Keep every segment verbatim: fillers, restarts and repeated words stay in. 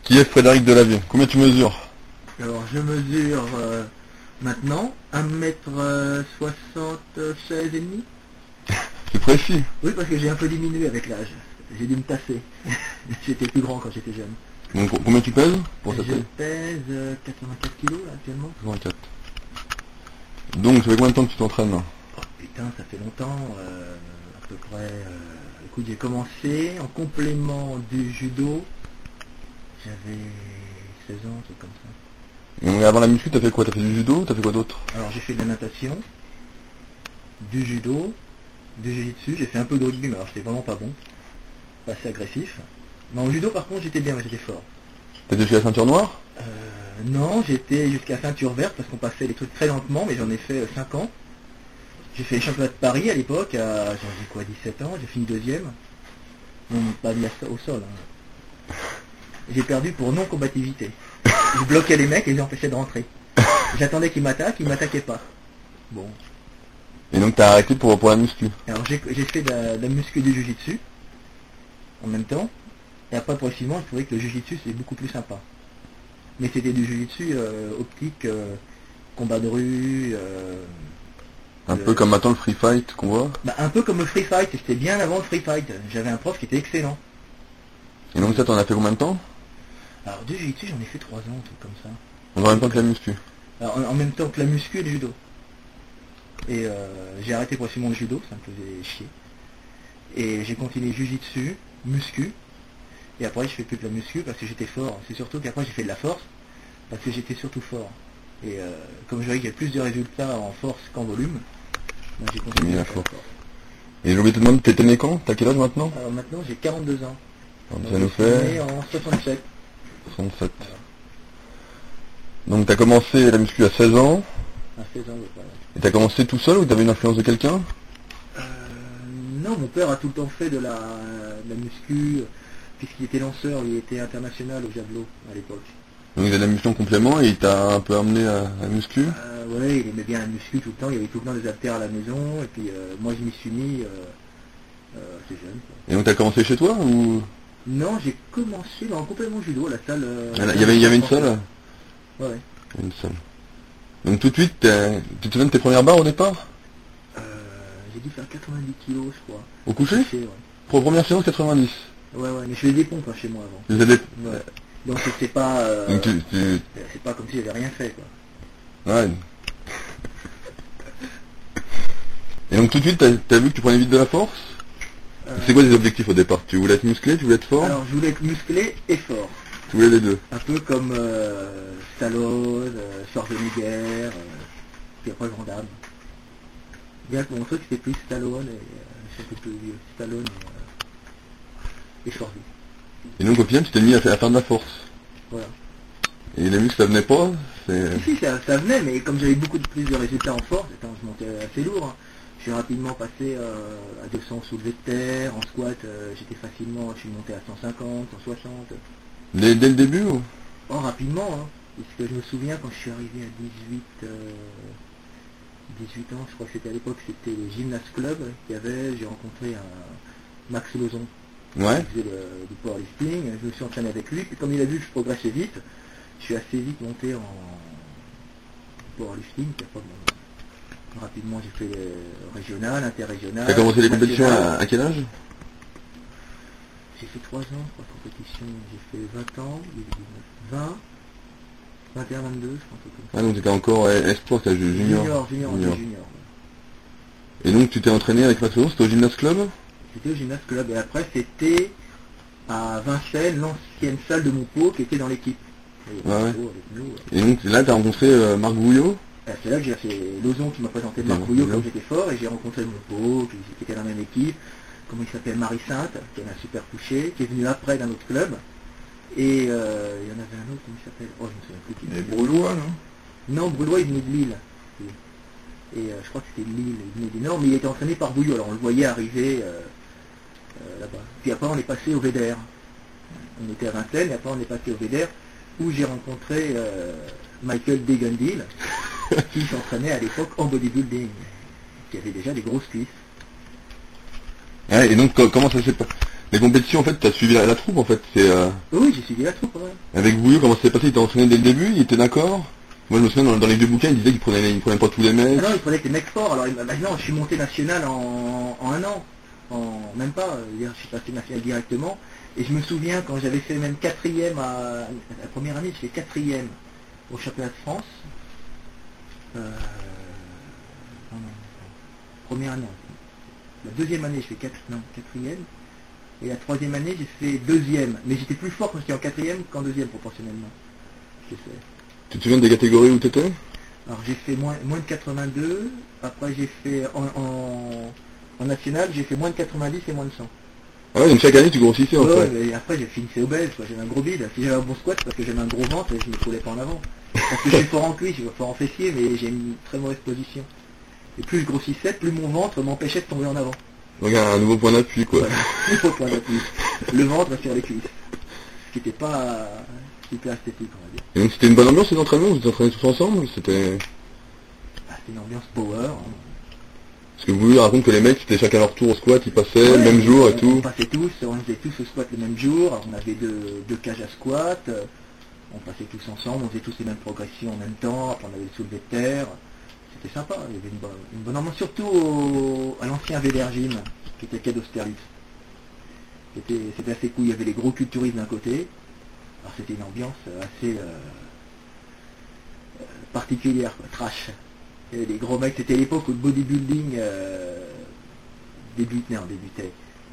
Qui est Frédéric Delavier? Combien tu mesures? Alors je mesure euh, maintenant un mètre soixante-seize et demi. C'est précis. Oui, parce que j'ai un peu diminué avec l'âge. J'ai dû me tasser. J'étais plus grand quand j'étais jeune. Donc combien tu pèses pour cette Je taille? pèse euh, quatre-vingt-quatre kilos là, actuellement. quatre-vingt-quatre. Donc ça fait combien de temps que tu t'entraînes là? Oh putain, ça fait longtemps. Euh, à peu près... Euh, écoute, j'ai commencé en complément du judo. J'avais seize ans, un truc comme ça. Et donc, avant la muscu, t'as fait quoi? T'as fait du judo? T'as fait quoi d'autre? Alors j'ai fait de la natation, du judo, du jiu-jitsu, j'ai fait un peu de rugby, mais alors j'étais vraiment pas bon, pas assez agressif. Mais en judo par contre j'étais bien, j'étais fort. T'étais jusqu'à la ceinture noire? Euh, non, j'étais jusqu'à ceinture verte parce qu'on passait les trucs très lentement, mais j'en ai fait euh, cinq ans. J'ai fait les championnats de Paris à l'époque, à j'en ai quoi, dix-sept ans, j'ai fini deuxième. Non, pas mis au sol. Hein. J'ai perdu pour non-combativité. Je bloquais les mecs et je les empêchais de rentrer. J'attendais qu'ils m'attaquent, ils m'attaquaient pas. Bon. Et donc t'as arrêté pour, pour la muscu? Alors j'ai j'ai fait de la, de la muscu et du jujitsu en même temps. Et après progressivement je trouvais que le jujitsu c'est beaucoup plus sympa. Mais c'était du jujitsu euh, optique, euh, combat de rue. Euh, Un euh, peu comme maintenant le free fight qu'on voit? Bah, un peu comme le free fight, et c'était bien avant le free fight. J'avais un prof qui était excellent. Et donc ça t'en as fait combien de temps? Alors du jujitsu j'en ai fait trois ans, un truc comme ça. En même temps que la muscu? Alors, en, en même temps que la muscu et le judo. Et euh, j'ai arrêté progressivement le judo, ça me faisait chier. Et j'ai continué jujitsu, muscu. Et après je fais plus que la muscu parce que j'étais fort. C'est surtout qu'après j'ai fait de la force parce que j'étais surtout fort. Et euh, comme je voyais qu'il y a plus de résultats en force qu'en volume, ben, j'ai continué mis à à faire fort. force. Et j'ai oublié de te demander, t'étais né quand? T'as quel âge maintenant? Alors maintenant j'ai quarante-deux ans. Donc, Donc, ça nous je suis né fait en soixante-sept. soixante-sept. Voilà. Donc t'as commencé la muscu à seize ans? À seize ans, oui, voilà. Et t'as commencé tout seul ou t'avais une influence de quelqu'un? Euh, non, mon père a tout le temps fait de la, de la muscu, puisqu'il était lanceur, il était international au javelot à l'époque. Donc il a de la muscu en complément et il t'a un peu amené à la muscu? Euh, ouais, il aimait bien la muscu tout le temps, il y avait tout le temps des haltères à la maison, et puis euh, moi je m'y suis mis euh, euh, assez jeune. Quoi. Et donc t'as commencé chez toi ou? Non, j'ai commencé dans un complément judo, la salle... Euh, Ah, il y avait, il y avait une salle? Ouais, ouais. Une salle. Donc tout de suite, t'es- tu te souviens de tes premières barres au départ? Euh, j'ai dû faire quatre-vingt-dix kilos, je crois. Au coucher? Couché, ouais. Pour la première séance, quatre-vingt-dix. Ouais, ouais, mais je faisais des pompes hein, chez moi avant. Vous avez... Ouais. Donc c'est pas... Euh, Donc tu... tu... c'est pas comme si j'avais rien fait, quoi. Ouais. Et donc tout de suite, t'as t'as vu que tu prenais vite de la force? Euh, C'est quoi tes objectifs au départ? Tu voulais être musclé, tu voulais être fort? Alors je voulais être musclé et fort. Tu voulais les deux? Un peu comme euh, Stallone, euh, Schwarzenegger, euh, puis après Van Damme. Bien que mon truc c'était plus Stallone et euh, c'était plus vieux. Stallone et, euh, et Schwarzenegger. Et donc au final, tu t'es mis à faire, à faire de la force. Voilà. Et les muscles, ça venait pas? C'est... Si, si, ça, ça venait, mais comme j'avais beaucoup de plus de résultats en force, attends, je montais assez lourd. Hein. Je suis rapidement passé euh, à deux cents soulevés de terre, en squat, euh, j'étais facilement, je suis monté à cent cinquante, cent soixante. Dès, dès le début ou? Oh, rapidement, hein. Puisque je me souviens quand je suis arrivé à dix-huit, euh, dix-huit ans, je crois que c'était à l'époque, c'était le Gymnast Club qu'il y avait, j'ai rencontré un Max Lozon. Ouais. Il faisait le, du powerlifting, je me suis entraîné avec lui, puis comme il a vu que je progressais vite, je suis assez vite monté en powerlifting, puis après, bon, rapidement j'ai fait le régional, interrégional. T'as commencé les compétitions national. à, à quel âge? J'ai fait trois ans, trois compétitions, j'ai fait vingt ans, vingt, vingt et un, vingt-deux, je crois, un truc comme ça. Ah donc t'étais encore euh, espoir, t'as junior. Junior, junior, junior. junior. Et donc tu t'es entraîné avec Max Lozon, c'était au Gymnast Club? C'était au Gymnast Club, et après c'était à Vincennes, l'ancienne salle de Montpau qui était dans l'équipe. Et, Ouais, ouais. Montpau avec nous, euh. Et donc là t'as rencontré euh, Marc Bouillot? Ah, c'est là que j'ai fait Lozon qui m'a présenté Marc Ouais, Bouillot ouais. comme j'étais fort, et j'ai rencontré Montpau, qui, qui était dans la même équipe, comment il s'appelle, Marie Sainte, qui avait un super touché, qui est venu après d'un autre club. Et euh, il y en avait un autre, comment il s'appelle? Oh, je me souviens plus qui. Les Broulois, non? Non, Broulois, il venait de Lille. Et euh, je crois que c'était Lille, il venait du Nord, mais il était entraîné par Bouillot, alors on le voyait arriver euh, euh, là-bas. Puis après, on est passé au Véder. On était à Vincennes, et après, on est passé au Véder, où j'ai rencontré euh, Michael Degundil, qui s'entraînait à l'époque en bodybuilding, qui avait déjà des grosses cuisses. Ouais, et donc co- comment ça s'est passé? Les compétitions, en fait, t'as suivi la, la troupe, en fait. C'est euh, Oui, j'ai suivi la troupe, ouais. avec Bouillou, comment ça s'est passé? Il t'a entraîné dès le début, il était d'accord? Moi, je me souviens, dans, dans les deux bouquins, il disait qu'il prenait, il prenait pas tous les mecs. Ah non, il fallait que les mecs forts. Alors il m'a- maintenant, je suis monté national en, en un an. En même pas, euh, je veux dire, je suis passé national directement. Et je me souviens quand j'avais fait même quatrième à la première année, je fais quatrième au championnat de France. Euh, non, non, non. Première année. La deuxième année, je fais quatre, non, quatrième. Et la troisième année, j'ai fait deuxième. Mais j'étais plus fort quand j'étais en quatrième qu'en deuxième proportionnellement. Je sais. Tu te souviens des catégories où t'étais? Alors j'ai fait moins, moins de quatre-vingt-deux, après j'ai fait en, en, en national, j'ai fait moins de quatre-vingt-dix et moins de cent. Ah ouais, donc chaque année, tu grossissais, en Ouais, fait. ouais, mais après j'ai finissé obèse, quoi. J'avais un gros bide. Si j'avais un bon squat, c'est parce que j'avais un gros ventre et je me trouvais pas en avant. Parce que je suis fort en cuisse, je suis fort en fessier, mais j'ai une très mauvaise position. Et plus je grossissais, plus mon ventre m'empêchait de tomber en avant. Donc un nouveau point d'appui, quoi. Voilà, il faut point d'appui. Le ventre sur les cuisses. Ce qui n'était pas super esthétique, on va dire. Et donc c'était une bonne ambiance, les entraînements? Vous vous entraînez tous ensemble? C'était... Ah, c'était une ambiance power. Hein. Parce que Bouillou raconte que les mecs, c'était chacun leur tour au squat, ils passaient Ouais, le même jour on, et tout. On passait tous, on faisait tous le squat le même jour, alors on avait deux, deux cages à squat, euh, on passait tous ensemble, on faisait tous les mêmes progressions en même temps, après on avait le soulevé de terre, c'était sympa, il y avait une bonne, une bonne ambiance, surtout au, à l'ancien Véder Gym, qui était quai d'Austerlitz. C'était c'était assez cool, il y avait les gros culturistes d'un côté, alors c'était une ambiance assez euh, euh, particulière, quoi, trash. Il y avait des gros mecs, c'était l'époque où le bodybuilding euh, débutait, non, débutait.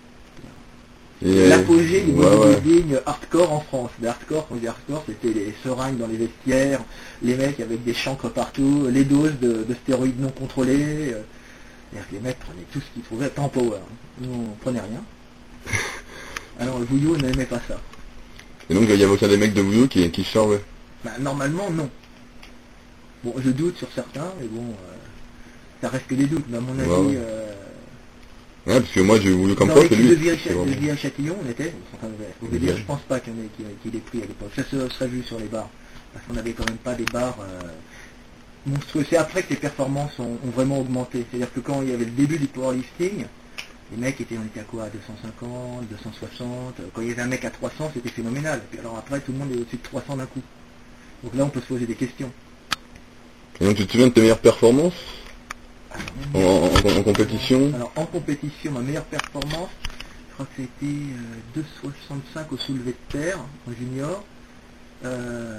Et, L'apogée du ouais, ouais. bodybuilding hardcore en France. Le hardcore, quand je dis hardcore, c'était les seringues dans les vestiaires, les mecs avec des chancres partout, les doses de, de stéroïdes non contrôlées. euh. C'est-à-dire que les mecs prenaient tout ce qu'ils trouvaient, tant power. Nous, on prenait rien. Alors le Bouillot n'aimait pas ça. Et donc il y avait aucun des mecs de Bouillou qui, qui chargeaient. Bah, normalement, non. Bon, je doute sur certains, mais bon, euh, ça reste que des doutes. Mais à mon avis, Ouais, ouais. euh, Ouais, parce que moi j'ai voulu comme dans prof et l'équipe de lui. c'est vraiment- Viry-Châtillon, on était, enfin, faut vous dire, je pense pas qu'il y en ait qui, qui l'ait pris à l'époque. Ça se serait vu sur les bars. Parce qu'on n'avait quand même pas des bars euh, monstrueux. C'est après que les performances ont, ont vraiment augmenté. C'est-à-dire que quand il y avait le début du powerlifting, les mecs étaient, on était à quoi, à deux cent cinquante, deux cent soixante. Quand il y avait un mec à trois cents, c'était phénoménal. Et puis alors après, tout le monde est au-dessus de trois cents d'un coup. Donc là, on peut se poser des questions. Et donc tu te souviens de tes meilleures performances en, Alors, en- en- en compétition? Alors en compétition, ma meilleure performance, je crois que c'était euh, deux virgule soixante-cinq au soulevé de terre en junior. Euh,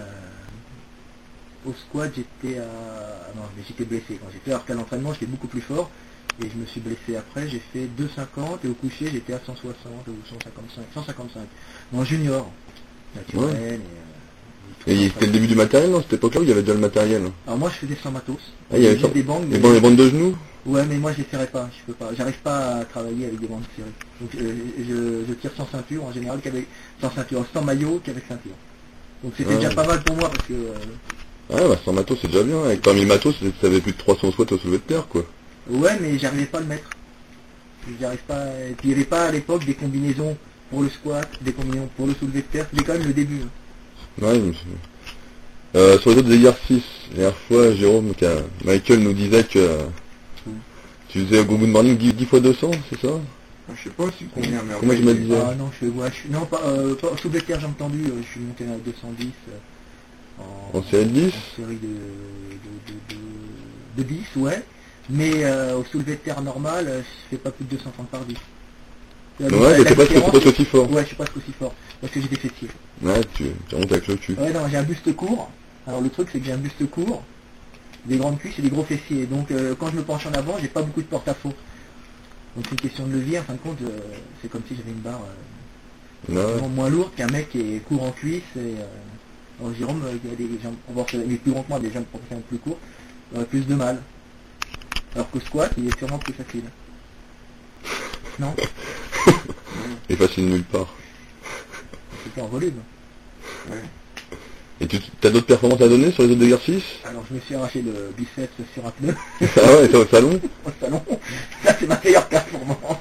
au squat, j'étais à... ah non, mais j'étais blessé quand j'étais, alors qu'à l'entraînement, j'étais beaucoup plus fort. Et je me suis blessé après, j'ai fait deux virgule cinquante et au coucher, j'étais à cent soixante ou cent cinquante-cinq. cent cinquante-cinq. En junior. Naturel Ouais. et... euh, Et c'était le début du matériel, non? Cette époque-là où il y avait déjà le matériel? Alors moi, je faisais sans matos. Ah, il y avait Juste ça. des bandes, Les mais- bandes, les bandes de genoux? Ouais, mais moi je les serrais pas, je peux pas, j'arrive pas à travailler avec des bandes serrées. Donc euh, je, je tire sans ceinture en général qu'avec sans ceinture, sans maillot qu'avec ceinture. Donc c'était Ouais. déjà pas mal pour moi parce que euh, Ah bah sans matos c'est déjà bien, avec parmi le matos ça avait plus de trois cents squats au soulevé de terre quoi. ouais, mais j'arrivais pas à le mettre. J'arrive pas. Et puis il n'y avait pas à l'époque des combinaisons pour le squat, des combinaisons pour le soulevé de terre, c'était quand même le début. hein. Ouais, je me souviens. Euh, sur les autres exercices, la dernière fois Jérôme, qui a- Michael nous disait que euh, tu faisais au good morning dix, dix fois deux cents, c'est ça? Je sais pas si combien, mais Comment après, tu m'as il- dit? Ah non, je fais ouais, je suis, non pas, euh, pas au soulevé de terre jambes tendues, euh, je suis monté à deux cent dix euh, en, En série de dix? en série de, de, de, de, de dix, ouais. Mais euh, au soulevé de terre normal, euh, je fais pas plus de deux cent trente par dix. La- Ouais, la mais t'es pas différence, pas aussi fort. Ouais, je suis pas aussi fort, parce que j'ai des fessiers. Ouais, tu, tu remontes avec le cul. Ouais, non, j'ai un buste court. Alors le truc, c'est que j'ai un buste court, des grandes cuisses et des gros fessiers. Donc euh, quand je me penche en avant, j'ai pas beaucoup de porte-à-faux. Donc c'est une question de levier, en fin de compte, euh, c'est comme si j'avais une barre euh, Ouais. vraiment moins lourde qu'un mec qui est court en cuisse. Et, euh, alors Jérôme, euh, il y a des jambes, on va voir, il est plus grand que moi, des jambes professionnelles plus courtes, il aurait plus de mal. Alors qu'au squat, il est sûrement plus facile. Non? Et facile nulle part. C'était en volume. Ouais. Et tu as d'autres performances à donner sur les autres exercices? Alors je me suis arraché le biceps sur un pneu Ah ouais, t'es au salon? au salon. Ça c'est ma meilleure performance.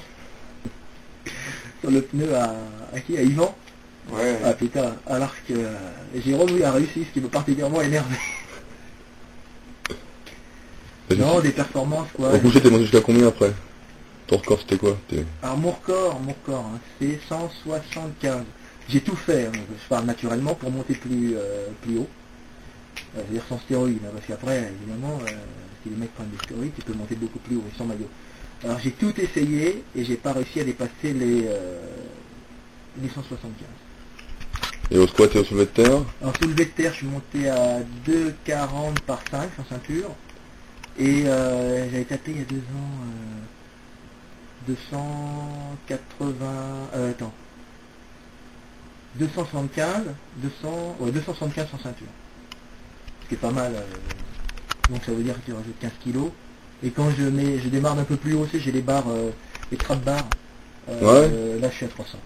Sur le pneu à, à qui? À Yvan? Ouais. Ah putain, alors que euh, Jérôme lui a réussi, ce qui me particulièrement énervé. Non, des performances quoi. Au coucher t'es monté jusqu'à combien après? Ton record c'était quoi? T'es- Alors mon record, mon record, hein, c'est cent soixante-quinze. J'ai tout fait, hein, je parle naturellement pour monter plus, euh, plus haut. Euh, c'est-à-dire sans stéroïdes, hein, parce qu'après, évidemment, euh, si les mecs prennent des stéroïdes, tu peux monter beaucoup plus haut et sans maillot. Alors j'ai tout essayé et j'ai pas réussi à dépasser les, euh, les cent soixante-quinze. Et au squat et au soulevé de terre? Alors soulevé de terre, je suis monté à deux quarante par cinq sans ceinture. Et euh, j'avais tapé il y a deux ans euh, deux cent quatre-vingts... Euh, attends. deux cent soixante-quinze, deux cents, ouais, deux cent soixante-quinze sans ceinture. Ce qui est pas mal. euh, donc ça veut dire que tu rajoutes quinze kilos. Et quand je mets, je démarre un peu plus haut aussi, j'ai les barres, euh, les trap barres. Euh, Ouais. euh, là je suis à trois cents.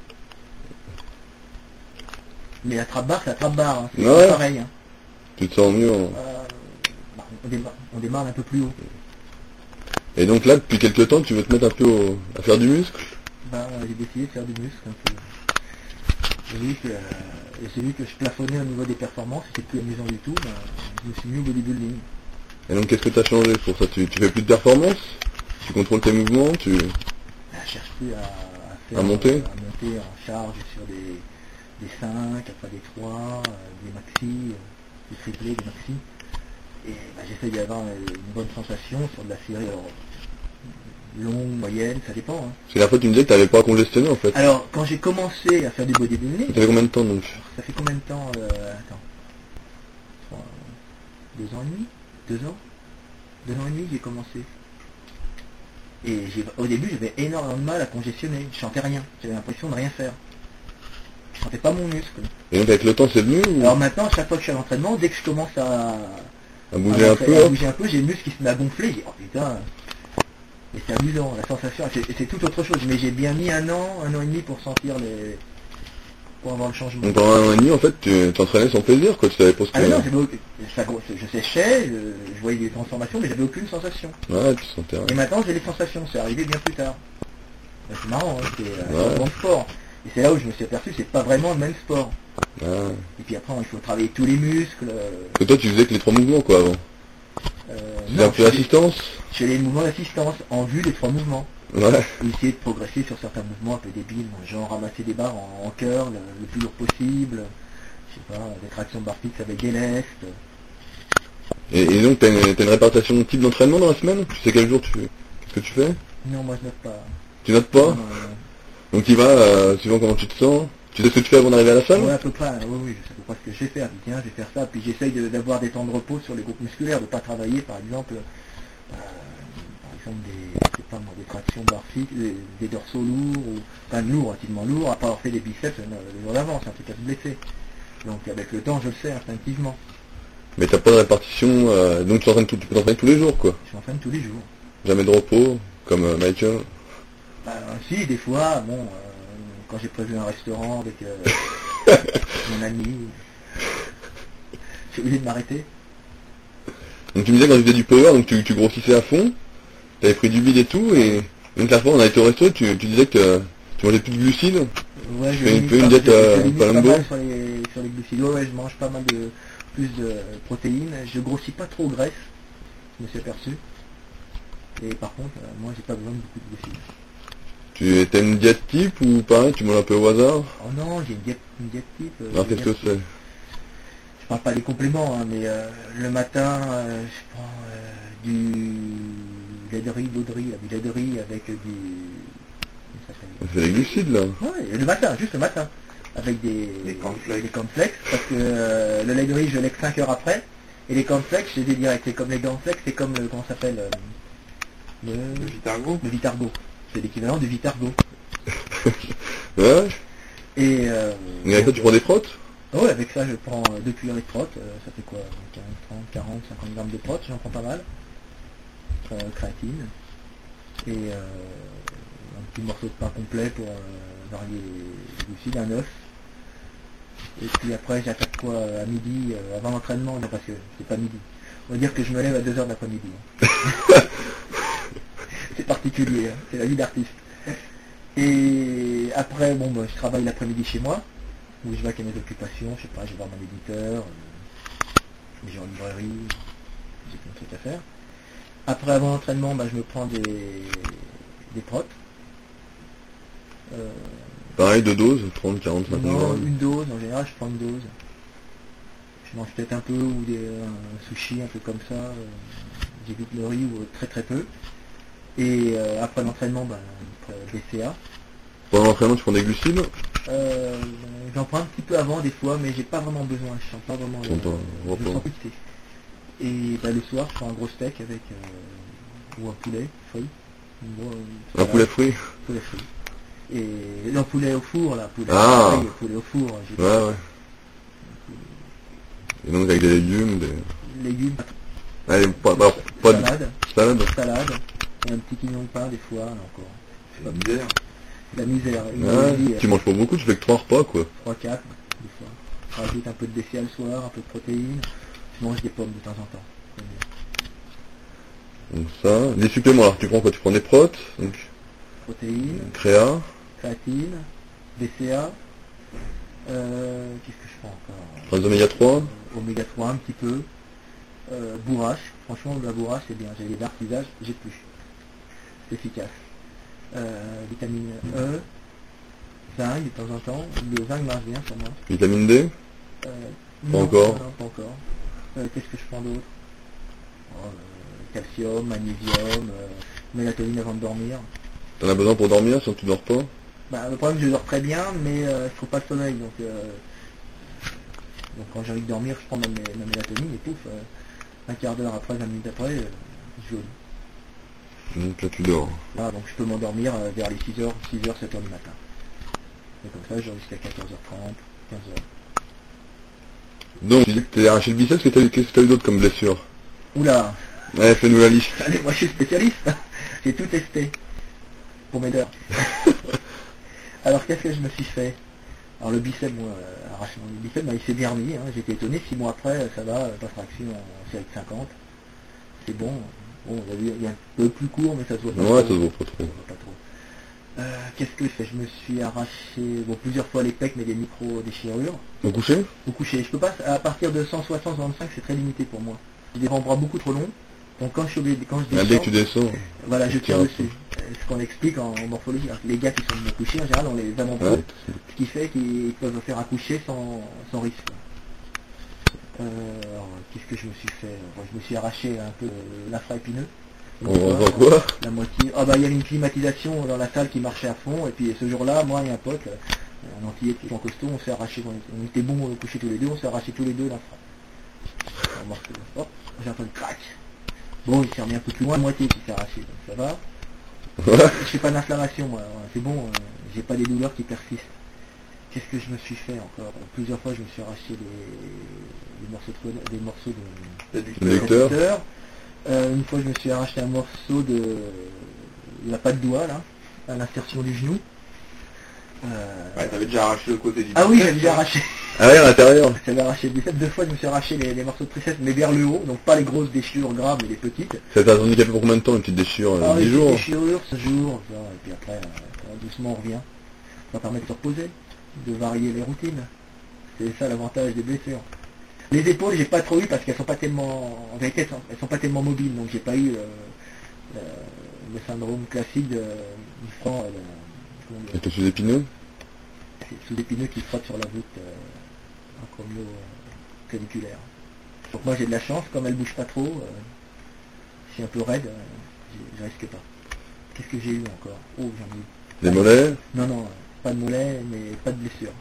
Mais la trap barre, c'est la trap barre, hein, c'est Ouais. pas pareil. Hein. Tu te sens mieux, hein. Euh, bah, on, démarre, on démarre un peu plus haut. Et donc là, depuis quelques temps, tu veux te mettre un peu au- à faire du muscle? Bah, j'ai décidé de faire du muscle un peu. J'ai vu que, euh, j'ai vu que je plafonnais au niveau des performances, c'était plus amusant du tout, bah, je me suis mis au bodybuilding. Et donc qu'est-ce que tu as changé pour ça? tu, tu fais plus de performance? Tu contrôles tes mouvements? Tu... Bah, je cherche plus à, à faire, À monter euh, à monter en charge sur des, des cinq, après des trois, euh, des maxi, euh, des triplés, des maxi. Et bah, j'essaie d'avoir une bonne sensation sur de la série, alors, longue, moyenne, ça dépend. Hein. C'est la fois que tu me disais que tu n'avais pas congestionné en fait. Alors, quand j'ai commencé à faire du bodybuilding, Ça fait combien de temps donc? ça fait combien de temps euh, Attends. Trois, deux ans et demi Deux ans Deux ans et demi j'ai commencé. Et j'ai, au début j'avais énormément de mal à congestionner. Je sentais rien. J'avais l'impression de rien faire. Je sentais pas mon muscle. Et donc avec le temps c'est venu ou Alors maintenant, à chaque fois que je suis à l'entraînement, dès que je commence à, à bouger à, un peu à hop bouger un peu, j'ai le muscle qui se met à gonfler. J'ai dit, oh putain. Et c'est amusant, la sensation, c'est, c'est tout autre chose. Mais j'ai bien mis un an, un an et demi pour sentir les... pour avoir le changement. Donc pendant un an et demi en fait tu t'entraînais sans plaisir quoi, tu t'avais pas ce Ah mais que... non, j'avais aucun- ça- je séchais, je, je voyais des transformations, mais j'avais aucune sensation. Ouais, tu sentais rien. Et maintenant j'ai les sensations, c'est arrivé bien plus tard. Ben, c'est marrant, hein, c'est euh, Ouais. un bon sport. Et c'est là où je me suis aperçu, c'est pas vraiment le même sport. Ah. Et puis après, il faut travailler tous les muscles. euh, Et toi tu faisais que les trois mouvements quoi avant. euh, Tu faisais un non, peu je fais- d'assistance. je fais les mouvements d'assistance en vue des trois mouvements. Ouais. Et essayer de progresser sur certains mouvements un peu débiles, genre ramasser des barres en, en curl le, le plus lourd possible. Je sais pas, des tractions barres fixes avec des lestes. Et, et donc t'as une, t'as une répartition type d'entraînement dans la semaine? Tu sais quel jour tu fais? Qu'est-ce que tu fais? Non, moi je note pas. Tu notes pas? Non, non, non. Donc tu vas, euh, suivant comment tu te sens. Tu sais ce que tu fais avant d'arriver à la salle? Ouais, à peu près, oui, oui, je sais à peu près ce que je vais faire. Je dis, tiens, je vais faire ça, puis j'essaye de- d'avoir des temps de repos sur les groupes musculaires, de ne pas travailler, par exemple, euh, par exemple des, je sais pas moi, des tractions barres fixes, des, des dorsaux lourds, ou enfin lourds, relativement lourds, après avoir fait des biceps euh, le jour d'avant, c'est un truc à se blesser. Donc avec le temps, je le sais instinctivement. Mais t'as pas de répartition, euh, donc tu t'entraînes tout- tu peux t'entraîner tous les jours quoi. Je m'entraîne tous les jours. Jamais de repos, comme euh, Michael. Bah, si, des fois, bon, euh, quand j'ai prévu un restaurant avec euh, mon ami, j'ai oublié de m'arrêter. Donc tu me disais quand tu faisais du power, donc tu, tu grossissais à fond, t'avais pris du bide et tout, et donc la fois on a été au resto, tu, tu disais que tu mangeais plus de glucides. Ouais, Tu je fais une- limite peu une pas- diète, je- euh, je limite Palumbo pas mal sur les, sur les glucides. Ouais, ouais, je mange pas mal de plus de protéines. Je grossis pas trop graisse, je me suis aperçu. Et par contre, euh, moi j'ai pas besoin de beaucoup de glucides. Tu étais une diète type ou pareil, tu manges un peu au hasard? Oh non, j'ai une diète, une diète type. euh, Alors une qu'est-ce que diète- c'est? Je parle pas des compléments, hein, mais euh, le matin, euh, je prends euh, du lait de riz, d'eau de riz, du lait de riz avec du... comment ça s'appelle C'est les glucides là. Ouais, le matin, juste le matin, avec des, Des cornflakes. des cornflakes, parce que euh, le lait de riz, je l'ai que cinq heures après, et les cornflakes, je les ai direct. C'est comme les cornflakes, c'est comme le, comment ça s'appelle, euh, le, Le Vitargo. le Vitargo. C'est l'équivalent du Vitargo. Ouais. Et, euh, Et avec ça tu prends des protes? ouais, avec ça, je prends euh, deux cuillerées de prot, euh, ça fait quoi, quarante, trente, quarante, cinquante grammes de prot, j'en prends pas mal, euh, créatine, et euh, un petit morceau de pain complet pour euh, varier les glucides, un œuf. Et puis après, j'attaque quoi à midi, euh, avant l'entraînement, non, parce que c'est pas midi. On va dire que je me lève à deux heures de l'après-midi. hein. C'est particulier, hein, c'est la vie d'artiste. Et après, bon, bah, je travaille l'après-midi chez moi, où je vais avec mes occupations, je sais pas, je vais voir mon éditeur, euh, je vais en librairie, j'ai plein de trucs à faire. Après, avant l'entraînement, bah, je me prends des, des protes. Euh, Pareil, deux doses, trente, quarante, cinquante non, grammes. une dose, en général je prends une dose. Je mange peut-être un peu, ou des un sushi, un peu comme ça. euh, J'évite le riz, ou très très peu. Et euh, après l'entraînement, ben, après B C A. Pendant l'entraînement, tu prends des glucides? Euh, J'en prends un petit peu avant des fois, mais j'ai pas vraiment besoin, je sens pas vraiment Tu sens pas, le, je repas. sens fixé. Et bah, le soir, je prends un gros steak avec euh, ou un poulet frit. Une gros- Un voilà, poulet frit? poulet frit. Et non, poulet au four, là, poulet, Ah. frit, poulet au four. J'ai Ouais, ouais. Et donc avec des légumes, des... légumes, Allez, pas, pas, pas de salade, salade. salade, et un petit quignon de pain des fois, là, encore. C'est la misère. La misère. Une Ouais, vie, tu manges pas beaucoup, tu fais que trois repas, quoi. trois quatre, des fois. Je rajoute un peu de B C A le soir, un peu de protéines. Je mange des pommes de temps en temps. Donc ça. Les suppléments, alors tu prends quoi? Tu prends des protes, donc Protéines, créa, créatine, B C A. Euh, Qu'est-ce que je prends encore? prends des oméga trois. Euh, Oméga trois un petit peu. Euh, bourrache. Franchement, la bourrache c'est bien. J'ai les dark visages, j'ai plus. C'est efficace. Euh, vitamine E. Zinc de temps en temps. Le zinc marche bien sur moi. Vitamine D. Euh, Pas non, encore. non, pas encore. Euh, Qu'est-ce que je prends d'autre? Oh, euh, Calcium, magnésium, euh, mélatonine avant de dormir. T'en as besoin pour dormir, sinon tu dors pas. Bah, le problème, je dors très bien, mais euh, je trouve pas le sommeil. Donc, euh, donc quand j'ai envie de dormir, je prends ma, mé- ma mélatonine et pouf, euh, un quart d'heure après, vingt minutes après, euh, je joue. Donc là tu dors. Voilà, donc je peux m'endormir euh, vers les six heures, six heures, sept heures du matin. Et comme ça, je dors jusqu'à quatorze heures trente, quinze heures. Donc tu dis que t'es arraché le biceps, qu'est-ce que t'as qu'est-ce que t'as eu d'autre comme blessure? Oula, Ouais, fais-nous la liste. allez, moi je suis spécialiste, j'ai tout testé pour m'aider. Alors qu'est-ce que je me suis fait? Alors le biceps, moi, euh, arrachement du biceps, bah, il s'est bien remis, hein. J'étais étonné, six mois après, ça va, euh, pas fraction en série de cinquante. C'est bon. Bon, il y a eu- il y a un peu plus court, mais ça se voit pas Ouais, ça trop. se voit pas Ça trop. se voit pas trop. Euh, qu'est-ce que je fais? Je me suis arraché, bon, plusieurs fois les pecs, mais des micro-déchirures. Au coucher? Au coucher. Je peux pas, à partir de cent soixante, cent soixante-cinq, c'est très limité pour moi. J'ai des avant-bras beaucoup trop longs. Donc quand je suis obligé, quand je Ah, descends, dès que tu descends. voilà, je tu tire tires dessus. Euh, Ce qu'on explique en morphologie. Alors, les gars qui sont venus coucher, en général, on les avant-bras. Ouais. Ce qui fait qu'ils peuvent faire accoucher sans, sans risque. Euh, alors, qu'est-ce que je me suis fait? Bon, je me suis arraché un peu euh, l'infra-épineux. On entend quoi? La moitié. Ah bah il y avait une climatisation dans la salle qui marchait à fond, et puis ce jour-là, moi et un pote, euh, un antillais qui est en costaud, on s'est arraché, on était, on était bons au coucher tous les deux, on s'est arraché tous les deux l'infra. Alors, moi, je- Hop, j'ai entendu crac. Bon, il s'est remis un peu plus loin, la moitié qui s'est arraché, donc ça va. Ouais. Je fais pas d'inflammation, moi, ouais, c'est bon, euh, j'ai pas des douleurs qui persistent. Qu'est-ce que je me suis fait encore? Plusieurs fois, je me suis arraché des, des morceaux de, des morceaux de, L'adducteur. l'adducteur. Euh, une fois, je me suis arraché un morceau de, de la patte doigt, là, à l'insertion du genou. Euh, Ouais, t'avais déjà arraché le côté du Ah oui, biceps, j'avais déjà hein. arraché. Ah ouais, à l'intérieur. J'avais arraché le biceps. Deux fois, je me suis arraché les, les morceaux de triceps, mais vers le haut, donc pas les grosses déchirures graves, mais les petites. Ça t'a handicapé pour combien de temps, une petite déchirure? Ah, dix les jours? déchirures, ce jour, et puis après, euh, doucement, on revient. Ça permet de se reposer, de varier les routines. C'est ça l'avantage des blessures. Les épaules, j'ai pas trop eu parce qu'elles sont pas tellement, en vérité, elles sont, elles sont pas tellement mobiles, donc j'ai pas eu le, le, le syndrome classique de, du franc, euh, le- comment dire, Et t'es sous-épineux? c'est sous-épineux qui frotte sur la voûte euh, acromio-claviculaire. Donc moi j'ai de la chance, comme elle bouge pas trop, euh, je suis un peu raide, euh, j'ai- je risque pas. Qu'est-ce que j'ai eu encore? Oh, j'en ai eu. Des mollets? Non, non, euh, pas de mollet, mais pas de blessure.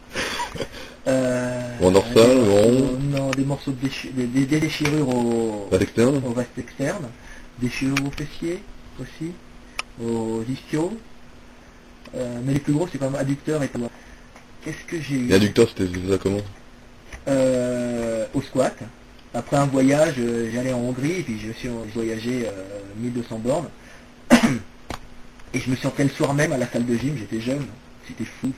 Euh, Rond dorsal, des morceaux- rond. Non, des morceaux de déchi- des, des- des déchirures au, Pas externe? au vaste externe, déchirures au fessier aussi, aux ischios, euh, mais les plus gros c'est quand même adducteur et talon. Qu'est-ce que j'ai eu? Et adducteur, c'était c'était ça comment? euh, Au squat. Après un voyage, euh, j'allais en Hongrie, et puis je suis j'ai voyagé euh, mille deux cents bornes. Et je me suis entraîné le soir même à la salle de gym, j'étais jeune, c'était fou.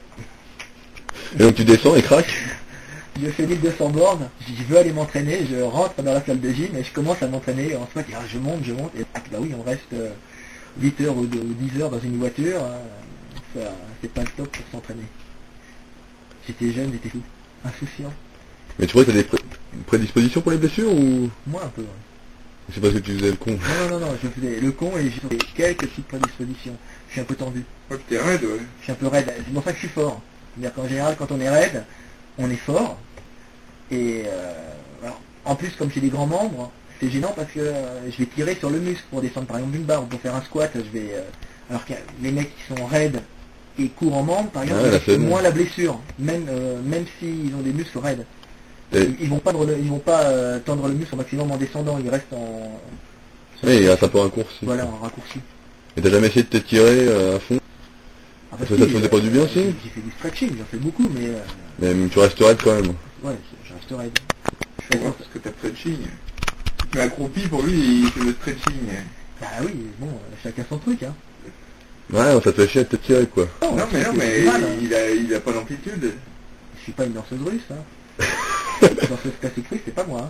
Et donc tu descends et craques? Je fais mille deux cents bornes, je veux aller m'entraîner, je rentre dans la salle de gym et je commence à m'entraîner en squat, et, ah, je monte, je monte, et ah, bah oui, on reste euh, huit heures ou, de- ou dix heures dans une voiture, hein, ça, c'est pas le top pour s'entraîner. J'étais jeune, j'étais fou, insouciant. Mais tu crois que t'as des pré- prédispositions pour les blessures ou? Moi un peu, ouais. C'est parce que tu faisais le con. Non, non, non, non, je faisais le con et j'ai quelques petites prédispositions. Je suis un peu tendu. Ouais, t'es raide, ouais. Je suis un peu raide. C'est pour ça que je suis fort. C'est-à-dire qu'en général, quand on est raide, on est fort. Et euh, alors, en plus, comme j'ai des grands membres, c'est gênant parce que euh, je vais tirer sur le muscle pour descendre par exemple une barre ou pour faire un squat. Je vais, euh, alors que les mecs qui sont raides et courts en membres, par exemple, Ouais, là, ils c'est ont bon. moins la blessure, même euh, même s'ils ont des muscles raides. Et- Ils, ils vont pas tendre le- ils vont pas euh, tendre le muscle au maximum en descendant. Ils restent en Oui, il reste un peu raccourci. voilà en raccourci. Et t'as jamais essayé de t'étirer euh, à fond? En Ça, ça te faisait pas du bien, euh, si j'ai j'ai fait du stretching, j'en fais beaucoup, mais euh, Mais tu restes raide quand même. ouais, je reste raide. Je Faut fais voir parce que t'as stretching. Mais accroupi, pour lui, il fait le stretching. Bah oui, bon, euh, chacun son truc, hein. Ouais, ça te fait chier de t'étirer, quoi. Non, mais non, c'est mais mal, hein. il a, il a pas d'amplitude. Je suis pas une danseuse russe, hein. Danseuse classique russe, c'est pas moi, hein.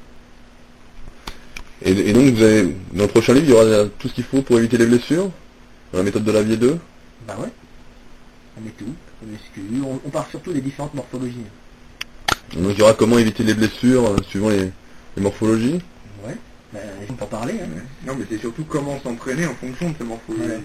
Et, et donc, vous avez, dans le prochain livre, il y aura tout ce qu'il faut pour éviter les blessures? Dans la méthode de la vie deux? Bah ouais. On met tout, on muscu, on, on part surtout des différentes morphologies. Donc, il y aura comment éviter les blessures, euh, suivant les, les morphologies? Ouais. Bah, on peut en parler, hein. Non, mais c'est surtout comment s'entraîner en fonction de sa morphologie. Ouais.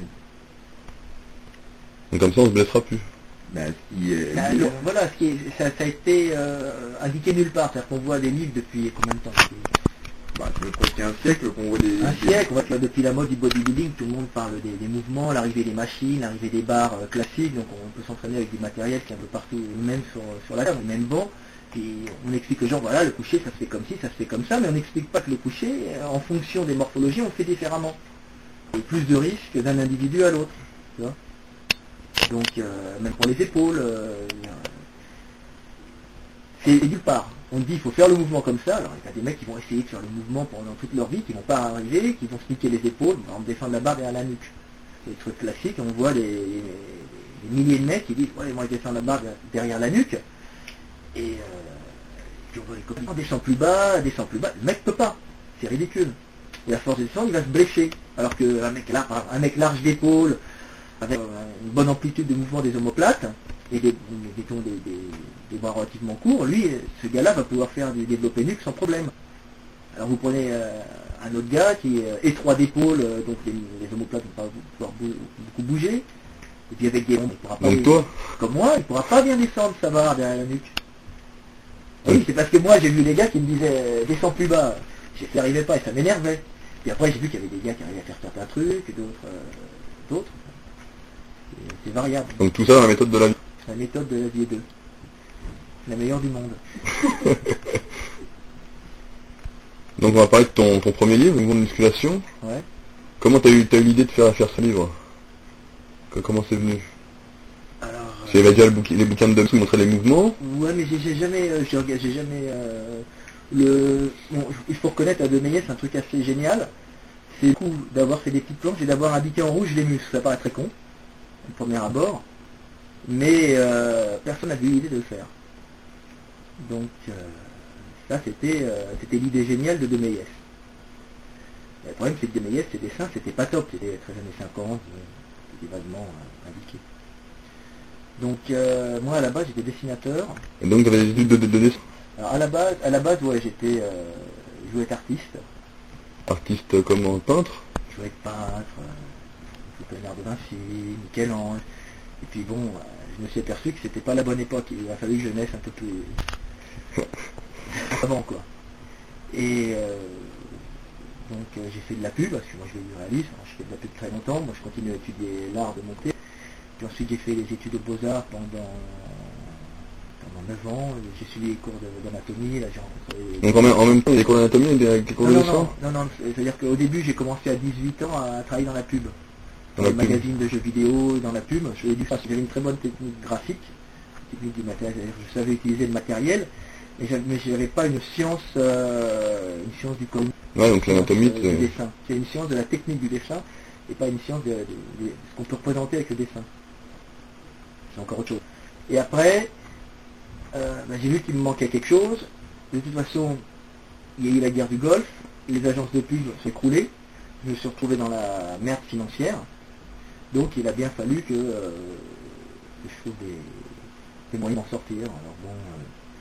Donc, comme ça, on se blessera plus. Bah, si, euh, Bah, dur. le- voilà, ce qui est- ça, ça a été euh, indiqué nulle part, c'est-à-dire qu'on voit des livres depuis combien de temps depuis Bah, ça fait presque un siècle qu'on voit des... un des- siècle, on voit que depuis la mode du bodybuilding, tout le monde parle des, des mouvements, l'arrivée des machines, l'arrivée des barres euh, classiques, donc on peut s'entraîner avec du matériel qui est un peu partout, même sur, sur la table, même bon, puis on explique aux gens, voilà, le coucher, ça se fait comme ci, ça se fait comme ça, mais on n'explique pas que le coucher, euh, en fonction des morphologies, on le fait différemment. Il y a plus de risques d'un individu à l'autre, tu vois. Donc, euh, même pour les épaules, euh, il y a- c'est nulle part. On dit il faut faire le mouvement comme ça, alors il y a des mecs qui vont essayer de faire le mouvement pendant toute leur vie, qui vont pas arriver, qui vont se piquer les épaules, en descendre la barre derrière la nuque. C'est des trucs classiques, on voit des, des milliers de mecs qui disent ouais moi je descends la barre derrière la nuque, et euh, puis on voit les copains, descend plus bas, descend plus bas, le mec peut pas, c'est ridicule. Et à force de descendre, il va se blesser. Alors qu'un mec, lar- un mec large d'épaule, avec euh, une bonne amplitude de mouvement des omoplates, et des, des, des, des, des bras relativement courts, lui, ce gars-là va pouvoir faire des développés nuques sans problème. Alors vous prenez euh, un autre gars qui est euh, étroit d'épaule, euh, donc les, les omoplates ne vont pas pouvoir bou- beaucoup bouger, et puis avec des ondes, il pourra pas Donc les- toi? comme moi, il pourra pas bien descendre sa barre derrière la nuque. Oui, c'est parce que moi j'ai vu les gars qui me disaient euh, descends plus bas, j'y arrivais pas et ça m'énervait. Puis après j'ai vu qu'il y avait des gars qui arrivaient à faire certains trucs, et d'autres euh, d'autres. Et C'est variable. Donc, tout ça dans la méthode de la vie. La méthode de la vie deux. La meilleure du monde. Donc, on va parler de ton, ton premier livre, Mouvement de musculation. Ouais. Comment t'as eu, t'as eu l'idée de faire, faire ce livre? Que- Comment c'est venu? Alors. Parce qu'il y avait déjà le bouquin- les bouquins de Dom qui montraient les mouvements. Ouais, mais j'ai j'ai jamais, euh, j'ai rega- j'ai jamais euh, le. Bon, il faut reconnaître à De Meillet, c'est un truc assez génial. C'est le coup d'avoir fait des petites planches et d'avoir indiqué en rouge les muscles. Ça paraît très con, au premier abord, mais euh, personne n'a eu l'idée de le faire. Donc euh, ça, c'était euh, c'était l'idée géniale de De Meillet. Le problème, c'est que De Meillet, ses dessins, c'était pas top, c'était très années cinquante, euh, c'était vaguement euh, indiqué. Donc euh, moi à la base j'étais dessinateur. Et donc, t'avais des études de, de, de dessin. Alors à la base, à la base ouais j'étais euh, je voulais être artiste, Artiste comme un peintre. je voulais être peintre, euh, Léonard de Vinci, Michel-Ange. Et puis bon, euh, je me suis aperçu que c'était pas la bonne époque, il a fallu que je naisse un peu plus avant quoi. Et euh, donc euh, j'ai fait de la pub, parce que moi je fais du réalisme, alors, je fais de la pub très longtemps, moi je continue à étudier l'art de monter. Puis ensuite j'ai fait les études de Beaux-Arts pendant, pendant neuf ans, j'ai suivi les cours de- d'anatomie, là j'ai rencontré... Donc, en même, en même temps, il y a des cours d'anatomie et des, des cours non, de non, dessin. non, non, non, c'est-à-dire qu'au début j'ai commencé à dix-huit ans à travailler dans la pub. Dans Dans les la pub. magazines de jeux vidéo, dans la pub, je faisais du parce que j'avais une très bonne technique graphique, technique du matériel, c'est-à-dire que je savais utiliser le matériel, mais j'avais- mais je n'avais pas une science, euh, une science du code. Ouais, donc l'anatomie, du c'est... dessin. C'est une science de la technique du dessin et pas une science de, de- de- de ce qu'on peut représenter avec le dessin. C'est encore autre chose. Et après, euh, ben, j'ai vu qu'il me manquait quelque chose. De toute façon, il y a eu la guerre du Golfe, les agences de pub s'écroulaient, je me suis retrouvé dans la merde financière. Donc il a bien fallu que, euh, que je trouve des, des moyens d'en sortir. Alors bon, euh, je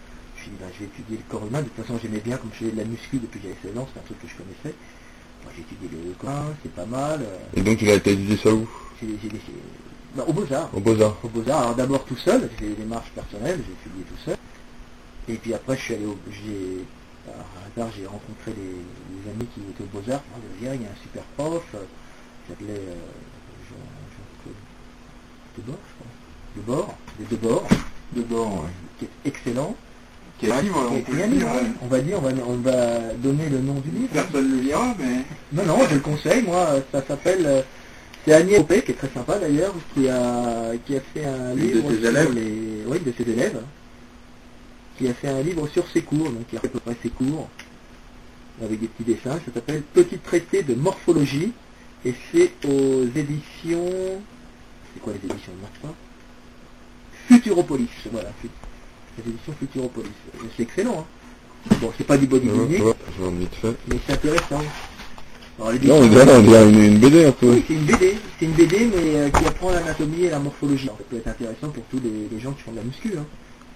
puis ben, je vais étudier le corps humain. De toute façon, j'aimais bien, comme je faisais de la muscu depuis que j'avais seize ans, c'est un truc que je connaissais. Moi, j'ai étudié le corps humain, c'est pas mal. euh, Et donc tu l'as été étudié ça où? j'ai, j'ai, j'ai, ben, au Beaux-Arts. Au Beaux-Arts. Au Beaux-Arts, alors d'abord tout seul, j'ai fait des démarches personnelles, j'ai étudié tout seul. Et puis après, je suis allé au... J'ai, par hasard, j'ai rencontré des, des amis qui étaient au Beaux-Arts. Oh, il y a un super prof, euh, il s'appelait euh, Jean, Jean, Debord, je crois. Debord, de Debord, De bord, ouais. qui est excellent. Qui est un livre, Qui on est peut écrit un le livre, dire, hein. ouais. On va dire, on va, on va donner le nom du livre. Personne ne le lira, mais... Non, non, je le conseille, moi, ça s'appelle... euh, c'est Agnès Opé, qui est très sympa d'ailleurs, qui a, qui a fait un Une de livre ses sur élèves. les... Oui, de ses élèves. Qui a fait un livre sur ses cours, donc qui a à peu près ses cours, avec des petits dessins. Ça s'appelle Petit traité de morphologie, et c'est aux éditions... C'est quoi les éditions de marche pas Futuropolis, voilà. Fut- Les éditions Futuropolis. C'est excellent, hein. Bon, c'est pas du Ouais, bodybuilding, ouais, je vois vite fait. mais c'est intéressant. Alors, les Non, on dessins- dirait, on dirait une, une B D un peu. Oui, c'est une B D, c'est une B D mais euh, qui apprend l'anatomie et la morphologie. Alors, ça peut être intéressant pour tous les, les gens qui font de la muscu. Hein.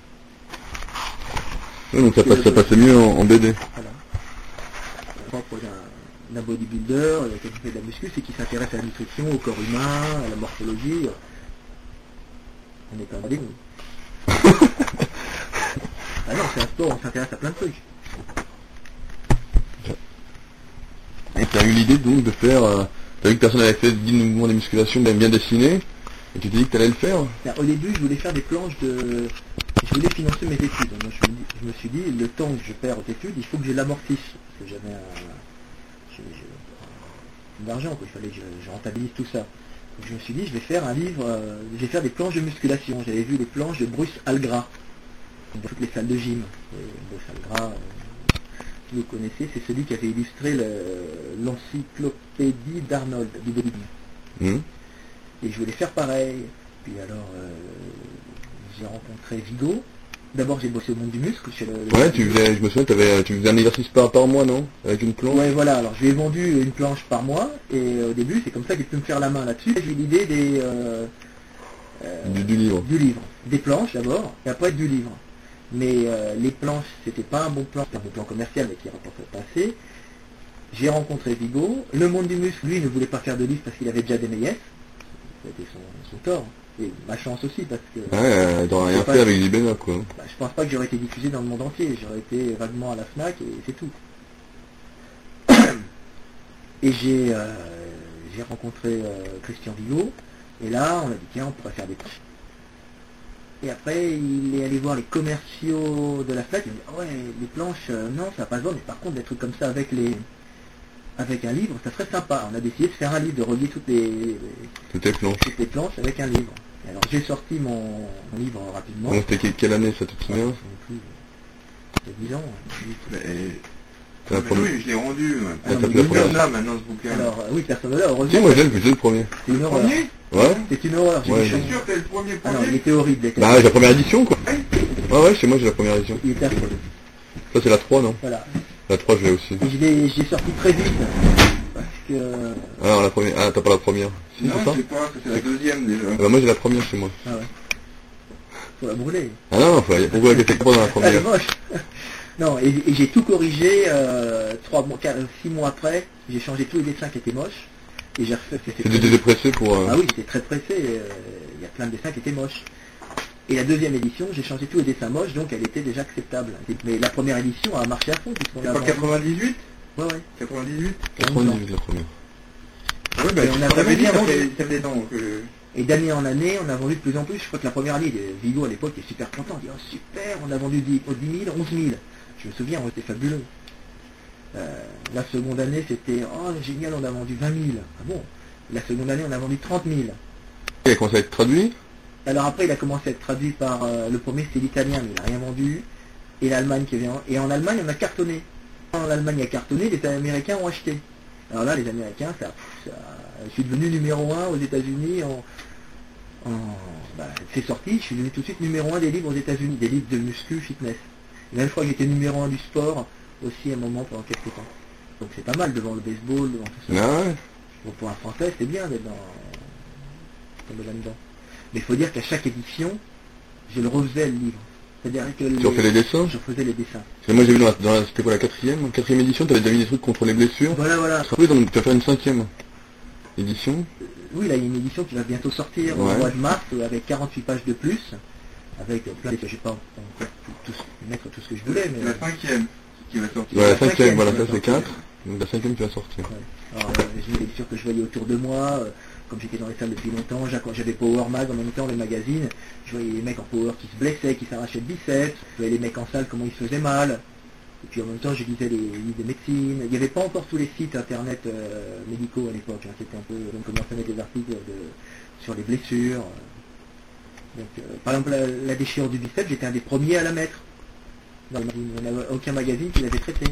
Ouais, donc ça, passe, ça passait mieux en, en B D. Voilà. Pour un, un bodybuilder euh, qui fait de la muscu, c'est qu'il s'intéresse à la nutrition, au corps humain, à la morphologie. On est pas mal des Ah non, c'est un sport, on s'intéresse à plein de trucs. Et t'as eu l'idée donc de faire... Euh, t'as vu que personne n'avait fait dix mouvements de musculation, même bien dessiné, et tu t'es dit que t'allais le faire. Au début, je voulais faire des planches de... Je voulais financer mes études. Donc, je, me dis- je me suis dit, le temps que je perds aux études, il faut que je l'amortisse. Parce que j'avais un... j'ai- j'ai- d'argent, quoi. Il fallait que je, je rentabilise tout ça. Donc, je me suis dit, je vais faire un livre, euh, je vais faire des planches de musculation. J'avais vu les planches de Bruce Algras, dans toutes les salles de gym. Et Bruce Algras, euh, si vous connaissez, c'est celui qui avait illustré le- l'encyclopédie d'Arnold, du bodybuilding. Hum. Et je voulais faire pareil. Puis alors, euh, j'ai rencontré Vigo. D'abord, j'ai bossé au monde du muscle. Chez le, le- Ouais, tu faisais, je me souviens, t'avais, tu faisais un exercice par, par mois, non? Avec une planche. Ouais, voilà. Alors, je lui ai vendu une planche par mois. Et euh, au début, c'est comme ça qu'il peut me faire la main là-dessus. J'ai eu l'idée des... euh, euh, Du, du livre. du livre. Des planches d'abord, et après du livre. Mais euh, les planches, c'était pas un bon plan, c'était un bon plan commercial, mais qui rapportait pas assez. J'ai rencontré Vigo. Le monde du muscle, lui, ne voulait pas faire de livre parce qu'il avait déjà des meillettes. C'était son, son tort. Et ma chance aussi, parce que Ouais, euh, t'aurais rien C'est fait pas- avec Libéna, quoi. bah, je pense pas que j'aurais été diffusé dans le monde entier. J'aurais été vaguement à la FNAC et c'est tout. Et j'ai euh, j'ai rencontré euh, Christian Vigo. Et là, on a dit, tiens, on pourrait faire des planches. Et après, il est allé voir les commerciaux de la FNAC. Il a dit, ah ouais, les planches, euh, non, ça va pas se vendre. Mais par contre, des trucs comme ça avec les avec un livre, ça serait sympa. On a décidé de faire un livre, de relier toutes les, les- C'était planche. toutes les planches avec un livre. Et alors, j'ai sorti mon, mon livre rapidement. Donc c'était que- quelle année, ça, tu te Ouais, souviens? je sais plus. Il y a dix ans. hein. Mais... C'est la mais première. oui, je l'ai rendu. ouais. Ah, non, t'as mais fait la il est première. bien. Là, maintenant, ce bouquin. Alors, euh, oui, personne ne l'a, Si, heureusement. moi, je l'ai, je l'ai le premier. C'est une horreur. Premier Ouais? C'est une horreur. J'ai Ouais, vu je- chaque- C'est sûr que c'est le premier Ah non, il premier. était horrible. il était- Bah, j'ai la première édition, quoi. Ouais. Ouais, ouais, chez moi, j'ai la première édition. Il était affreux. Ça, c'est la trois, non? Voilà. La trois, je l'ai aussi. Et je l'ai je l'ai sorti très vite. Parce que... Ah, non, la première. Ah, t'as pas la première. Si, Non, c'est je ça? sais pas, c'est la deuxième déjà. Ah bah, moi, j'ai la première chez moi. Ah ouais. Faut la brûler. Ah non, faut, pourquoi elle était pas dans la Elle est première? moche. Non, et, et j'ai tout corrigé euh, trois mois, quatre- six mois après. J'ai changé tous les dessins qui étaient moches. Et j'ai refait... c'était C'est des très- dépressés pour... euh, Ah oui, j'étais très pressé. euh, Il y a plein de dessins qui étaient moches. Et la deuxième édition, j'ai changé tous les dessins moches, donc elle était déjà acceptable. Mais la première édition a marché à fond, puisqu'on C'est a pas vendu- quatre-vingt-dix-huit Ouais, ouais. quatre-vingt-dix-huit quatre-vingt-dix-huit, la première. Ouais, bah, Et on on a a vraiment dit, bien ça vendu. fait, ça fait temps que... Et d'année en année, on a vendu de plus en plus. Je crois que la première année, Vigo à l'époque est super content. Il dit, oh super, on a vendu dix, oh, dix mille, onze mille. Je me souviens, on était fabuleux. Euh, la seconde année, c'était, oh génial, on a vendu vingt mille. Ah bon. La seconde année, on a vendu trente mille. Il a commencé à être traduit. Alors après, il a commencé à être traduit par, euh, le premier c'était l'italien, mais il n'a rien vendu. Et l'Allemagne qui vient. Et en Allemagne, on a cartonné. Quand l'Allemagne a cartonné, les Américains ont acheté. Alors là, les Américains, ça, ça- je suis devenu numéro un aux États-Unis en, en bah, c'est sorti, je suis devenu tout de suite numéro un des livres aux États-Unis, des livres de muscu, fitness. Et même je crois que j'étais numéro un du sport aussi à un moment pendant quelques temps. Donc c'est pas mal devant le baseball, devant tout ça. Ah ouais. Bon, pour un Français, c'est bien d'être dans, tomber là-dedans. Mais il faut dire qu'à chaque édition, je le refaisais le livre. C'est-à-dire que Tu refais les dessins? je faisais les dessins. Parce que moi j'ai vu dans la, dans la- c'était quoi la quatrième quatrième édition, tu avais déjà mis des trucs contre les blessures. Voilà, voilà. Oui, donc tu vas faire une cinquième édition. Oui, là, il y a une édition qui va bientôt sortir Ouais. au mois de mars, euh, avec quarante-huit pages de plus, avec euh, plein de... Je vais pas encore tout, tout, mettre tout ce que je voulais, mais... La cinquième qui va sortir. Ouais, la la cinquième, cinquième voilà, qui ça va c'est sortir. quatre. Donc la cinquième qui va sortir. Ouais. Alors, euh, j'ai des lectures que je voyais autour de moi, euh, comme j'étais dans les salles depuis longtemps, j'a- quand j'avais Power Mag en même temps, les magazines, je voyais les mecs en Power qui se blessaient, qui s'arrachaient le biceps, je voyais les mecs en salle comment ils se faisaient mal, et puis en même temps je lisais les livres de médecine. Il n'y avait pas encore tous les sites internet euh, médicaux à l'époque, hein, c'était un peu, on commençait à mettre des articles de, sur les blessures. Donc, euh, par exemple la, la déchirure du biceps, j'étais un des premiers à la mettre. Dans le magazine. Il n'y en avait aucun magazine qui l'avait traité.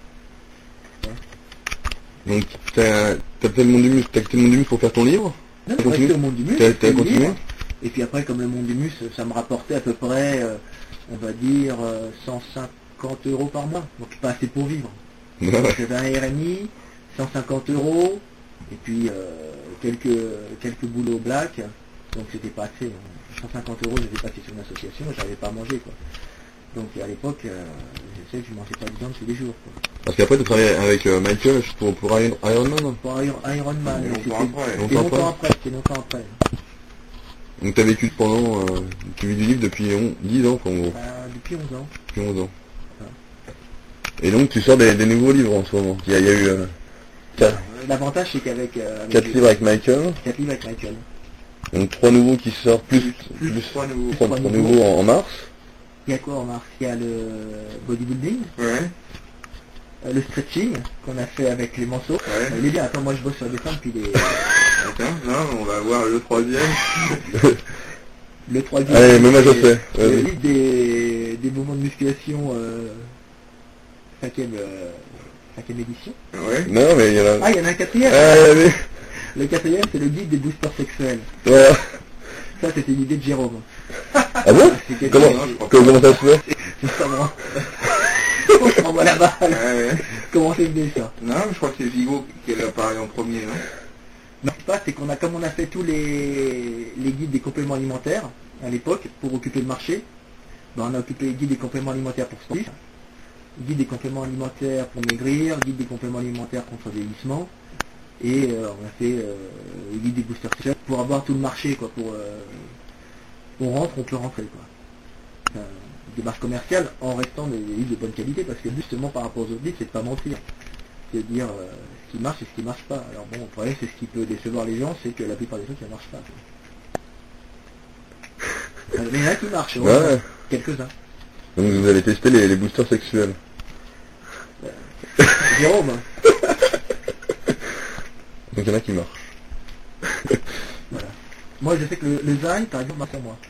Donc t'as t'as quitté le monde du muscle, t'as quitté le monde du muscle pour faire ton livre? Non, T'as je restais continué au monde du muscle, T'as- j'ai t'as fait le continué livre. Et puis après, comme le monde du muscle, ça me rapportait à peu près, euh, on va dire, euh, cent cinquante euros par mois. Donc pas assez pour vivre. Ouais. J'avais un R M I, cent cinquante euros, et puis euh, quelques, quelques boulots black. Donc c'était pas assez. hein. cent cinquante euros, j'étais passé sur une association, j'arrivais pas à manger, quoi. Donc à l'époque, euh, je sais que je mangeais pas de viande tous les jours, quoi. Parce qu'après tu travailles avec euh, Michael pour, pour Iron, Iron Man. Pour Iron, Iron Man, Longtemps c'était après. c'était Longtemps longtemps après. après, c'était longtemps après. Donc t'as vécu pendant, euh, tu vis du livre depuis on- dix ans quoi, en gros, Euh, depuis onze ans. depuis onze ans. Et donc tu sors des, des nouveaux livres en ce moment. Il y a, il y a eu euh, quatre, L'avantage c'est qu'avec euh, avec quatre les- livres avec Michael, quatre livres avec Michael. donc trois nouveaux qui sortent, plus, Plus plus trois nouveaux. trois, trois trois nouveaux. nouveaux en, en mars. Il y a quoi en mars? Il y a le bodybuilding, Ouais, euh, le stretching qu'on a fait avec les manceaux. ouais. Euh, il est bien, attends, moi je bosse sur des femmes depuis les... Attends, non, on va voir le troisième. le troisième. Allez, même moi je sais. Le Vas-y. livre des, des mouvements de musculation euh, cinquième, euh, cinquième édition. Ouais. Non mais il y en a... Ah, il y en a un quatrième. Ah, mais... Le quatrième, c'est le guide des boosters sexuels. Voilà. Ça, c'était l'idée de Jérôme. Ah bon C'est quelque Comment, chose. comment ça se fait? Ça m'en- On se renvoie la balle. Ouais, ouais. Comment c'est venu ça? Non, je crois que c'est Vigo qui l'a parlé en premier, non? Non, c'est pas, c'est qu'on a, comme on a fait tous les, les guides des compléments alimentaires à l'époque pour occuper le marché, ben on a occupé les guides des compléments alimentaires pour sportifs, guide des compléments alimentaires pour maigrir, guide des compléments alimentaires contre le vieillissement, et euh, on a fait euh, le guide des boosters sexuels pour avoir tout le marché, quoi, pour euh, on rentre, on peut rentrer, quoi. Euh, démarche commerciale en restant des des livres de bonne qualité, parce que justement par rapport aux autres livres, c'est de pas mentir. C'est de dire euh, ce qui marche et ce qui marche pas. Alors bon, le problème, c'est ce qui peut décevoir les gens, c'est que la plupart des trucs, ça marche pas. Euh, Mais il y en a qui marchent, Ouais. heureusement. Quelques-uns. Donc vous avez testé les, les boosters sexuels. Jérôme, Donc il y en a qui marchent. voilà. Moi, je sais que le, le zinc, par exemple, marche sur moi.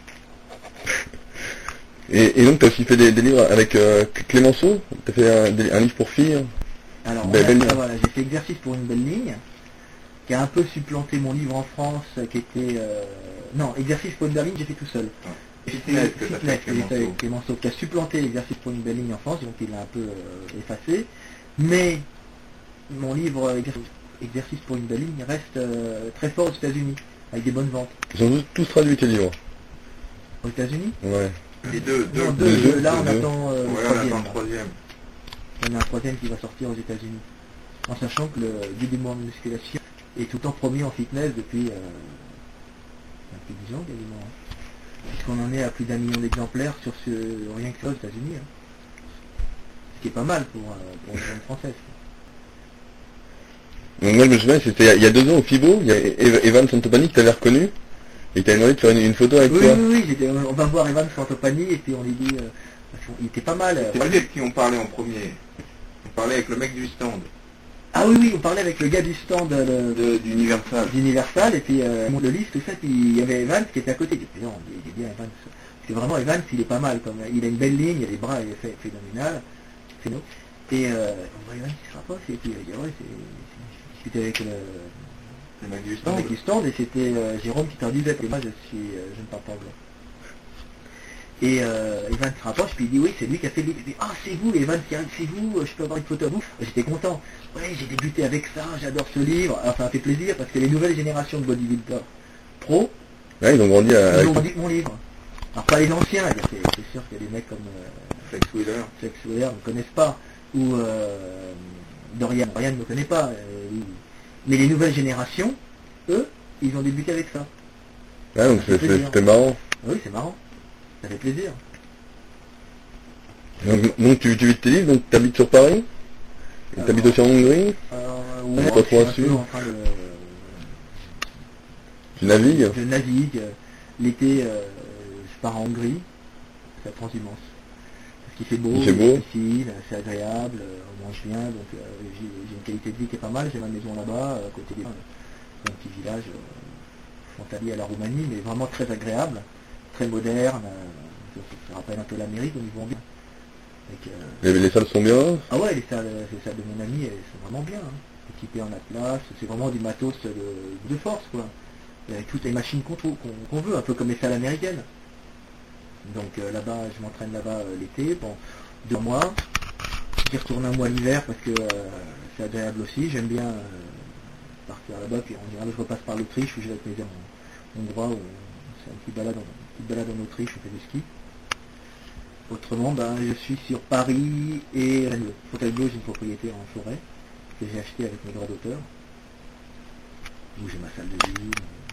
Et, et donc t'as aussi fait des, des livres avec euh, Clémenceau. T'as fait un, des- un livre pour filles. Alors, Belle- on a- belle ah, ligne. voilà, j'ai fait exercice pour une belle ligne, qui a un peu supplanté mon livre en France, euh, qui était... euh, Non, exercice pour une belle ligne, j'ai fait tout seul. Fitness que t'as fait avec Fitness, j'ai fait avec Clémenceau. Clémenceau, qui a supplanté l'exercice pour une belle ligne en France, donc il l'a un peu euh, effacé. Mais mon livre euh, exercice, exercice pour une belle ligne reste euh, très fort aux États-Unis, avec des bonnes ventes. Ils sont tous, tous traduits tes livres. Aux États-Unis Ouais. Les deux, deux. Non, deux, deux, deux, là on deux. attend euh, le Ouais, on troisième. attend le troisième. Il y en a un troisième qui va sortir aux États-Unis. En sachant que le guide des mouvements de musculation est tout le temps promis en fitness depuis, euh, depuis dix ans quasiment. hein. Puisqu'on en est à plus d'un million d'exemplaires sur ce, rien que ça aux États-Unis. hein. Ce qui est pas mal pour, euh, pour une zone française. Donc moi je me souviens, c'était il y a- il y a deux ans au FIBO, il y a Ev- Evan Santopani que t'avais reconnu. Et t'avais demandé de faire une, une photo avec Oui, toi. oui, oui, j'étais- on va voir Evan Santopani et puis on lui dit, euh, parce qu'il était pas mal. euh, C'est pas lui avec qui on parlait en premier. On parlait avec le mec du stand. Ah oui, oui, on parlait avec le gars du stand euh, le- De- D'Universal. d'Universal et puis euh, le liste, tout ça, puis il y avait Evans qui était à côté. J'ai dit non, il est bien Evans. Parce que vraiment Evans, il est pas mal. Comme, il a une belle ligne, il a les bras, il est fait phénoménal. C'est nous. Et euh, on voit Evans qui se rapproche et puis il dit ouais, c'est... C'était avec le, Le mec du le stand. mec du stand et c'était euh, Jérôme qui t'en disait, et moi je suis, euh, je ne parle pas anglais. Et euh, Evan se rapproche, puis il dit oui, c'est lui qui a fait le livre. Il dit ah, c'est vous, Evan, c'est c'est vous, je peux avoir une photo à vous. J'étais content. Ouais, j'ai débuté avec ça, j'adore ce livre. Alors ça m'a fait plaisir parce que les nouvelles générations de bodybuilders pro, Ouais, ils ont grandi à- ils avec... ont dit mon livre. Alors pas les anciens, c'est, c'est sûr qu'il y a des mecs comme euh, Flex Wheeler. Flex Wheeler ne me connaissent pas, ou euh, Dorian, Dorian ne me connaît pas. euh, il- mais les nouvelles générations, eux, ils ont débuté avec ça. Ah, donc Ça c'est- fait c'est- plaisir. c'était marrant. Oui, c'est marrant. Ça fait plaisir. Donc, donc tu, tu vis de tes livres, donc tu habites sur Paris? Tu habites aussi en Hongrie? Alors, On ouais, est pas je trop suis un là-dessus. peu en train de... Tu navigues? Je navigue. L'été, euh, je pars en Hongrie. C'est la transhumance. Parce qu'il fait beau, Il fait y a beau. des piscines, c'est agréable, euh, on mange bien, donc euh, j'ai, j'ai une qualité de vie qui est pas mal. J'ai ma maison là-bas, euh, à côté des... C'est un petit village euh, frontalier à la Roumanie, mais vraiment très agréable, très moderne. euh, ça, ça rappelle un peu l'Amérique au niveau ambiant. Avec, euh, Les, les salles sont bien? Ah ouais, les salles, les salles de mon ami, elles sont vraiment bien. Hein. Équipées en atlas, c'est vraiment du matos de, de force, quoi. Avec toutes les machines qu'on trouve, qu'on, qu'on veut, un peu comme les salles américaines. Donc euh, là-bas, je m'entraîne là-bas euh, l'été, bon, deux mois. J'y retourne un mois l'hiver parce que euh, c'est agréable aussi. J'aime bien euh, partir là-bas, puis en général, je repasse par l'Autriche où j'ai avec mes amis hongrois, où c'est un petit balade en, une petite balade en Autriche, on fait du ski. Autrement, ben, je suis sur Paris et Rennes. Fontainebleau, j'ai une propriété en forêt que j'ai achetée avec mes droits d'auteur, où j'ai ma salle de gym.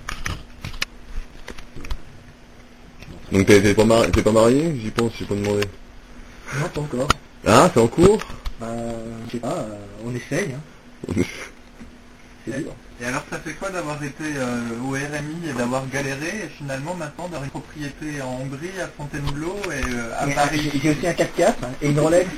Donc t'es t'es pas, mari... t'es pas marié? J'y pense, j'ai pas demandé. Non, pas encore. Ah, c'est en cours? Ben, je sais pas, euh, on essaye. Hein. C'est dur. Et alors ça fait quoi d'avoir été euh, au R M I et d'avoir galéré et finalement maintenant d'avoir une propriété en Hongrie, à Fontainebleau et euh, à Et, Paris? J'ai j'ai aussi un quatre quatre hein, et une Rolex.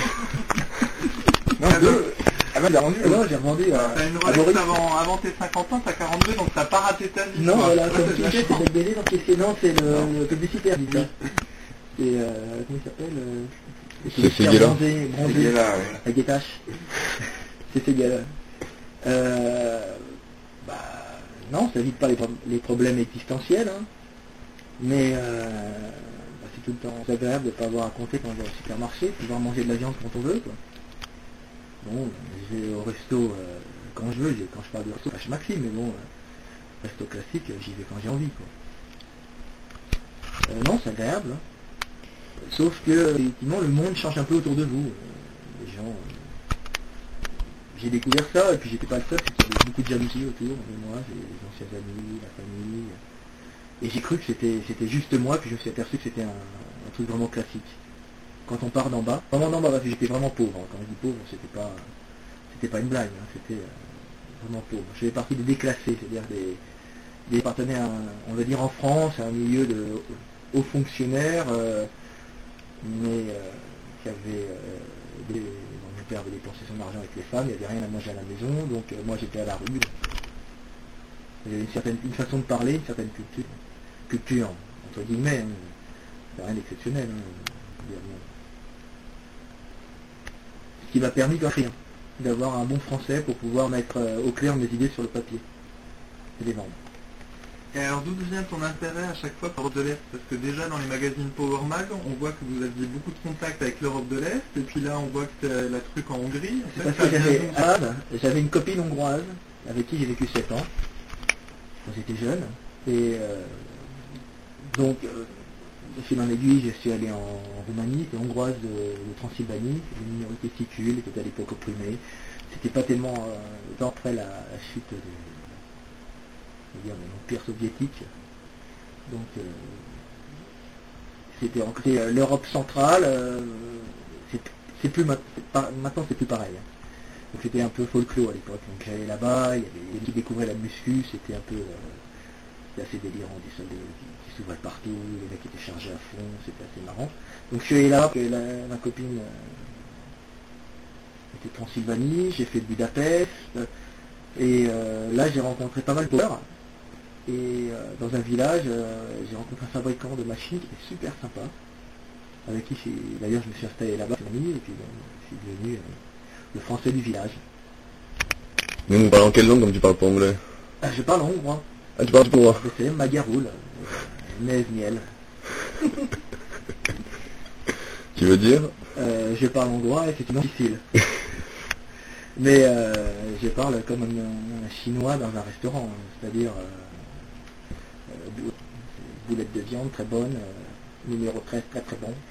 Non, deux. Ah ben, il a rendu. Non, j'ai revendu à, T'as une à Rolex Boris. avant, avant tes cinquante ans, t'as quarante-deux, donc t'as pas raté ta vie. Non, quoi. voilà, Ça, comme c'est tu de la sais, c'est chance. le B D, donc c'est non, c'est le, le publicitaire, dit ça. C'est, euh, comment il s'appelle euh, C'est le Séguéla. bronzé, bronzé, Il est là, oui. avec des taches. C'est Séguéla. Euh, bah, non, ça évite pas les, pro- les problèmes existentiels, hein. Mais euh, bah, c'est tout le temps agréable de ne pas avoir à compter quand on va au supermarché, de pouvoir manger de la viande quand on veut, quoi. Bon, je vais au resto euh, quand je veux, j'ai- quand je parle de resto, pas chez Maxime, mais bon, euh, resto classique, euh, j'y vais quand j'ai envie, quoi. Euh, non, c'est agréable, hein. Sauf que, effectivement, le monde change un peu autour de vous. Euh, les gens... euh, j'ai découvert ça, et puis j'étais pas le seul, c'est qu'il y avait beaucoup de jalousie autour de moi, j'ai les anciens amis, la famille. Et j'ai cru que c'était c'était juste moi, puis je me suis aperçu que c'était un, un truc vraiment classique. Quand on part d'en bas, vraiment d'en bas, parce que j'étais vraiment pauvre. hein. Quand je dis pauvre, c'était pas c'était pas une blague, hein, c'était euh, vraiment pauvre. Je faisais partie des déclassés, c'est-à-dire des, des partenaires, on va dire en France, à un milieu de hauts fonctionnaires, euh, mais euh, qui avaient euh, des, bon, mon père avait dépensé son argent avec les femmes, il n'y avait rien à manger à la maison, donc euh, moi j'étais à la rue. Il y avait une certaine une façon de parler, une certaine culture, culture entre guillemets, hein. C'est rien d'exceptionnel. Hein. Je veux dire, bon. Ce qui m'a permis d'écrire, d'avoir un bon français pour pouvoir mettre euh, au clair mes idées sur le papier et les vendre. Et alors d'où vient ton intérêt à chaque fois pour l'Europe de l'Est? Parce que déjà dans les magazines Power Mag, on voit que vous aviez beaucoup de contacts avec l'Europe de l'Est, et puis là on voit que c'est la truc en Hongrie. En C'est fait, parce ça que vient j'avais d'où? ah, j'avais une copine hongroise avec qui j'ai vécu sept ans quand j'étais jeune. Et euh, donc, euh, de fil en aiguille, je suis allé en, en Roumanie, c'était hongroise de, de Transylvanie, une minorité sicule, qui était à l'époque opprimée. C'était pas tellement euh, temps après la, la chute de, on va dire, de l'Empire soviétique. Donc, euh, c'était en côté euh, l'Europe centrale, euh, c'est, c'est plus ma- c'est pas- maintenant c'est plus pareil. hein. Donc c'était un peu folklore à l'époque. Donc j'allais là-bas, il y avait des gens qui découvraient la muscu, c'était un peu euh, c'était assez délirant, des salles de- qui, qui s'ouvraient partout, les mecs étaient chargés à fond, c'était assez marrant. Donc je suis allé là, et la- ma copine euh, était de Transylvanie, j'ai fait de Budapest, et euh, là j'ai rencontré pas mal de joueurs. Et euh, dans un village, euh, j'ai rencontré un fabricant de machines qui était super sympa, avec qui j'ai- d'ailleurs je me suis installé là-bas, c'est mon ami, et puis bon, je suis devenu euh, le français du village. Mais vous parlez en quelle langue comme tu parles pas anglais? Ah, je parle hongrois, Ah, tu parles pour moi? je sais, Magaroul, Nez Miel. Qui veut dire? Euh, je parle hongrois et c'est une langue difficile. Mais euh, je parle comme un, un chinois dans un restaurant, hein, c'est-à-dire euh, euh, bou- boulettes de viande très bonnes, euh, numéro treize, très très bon.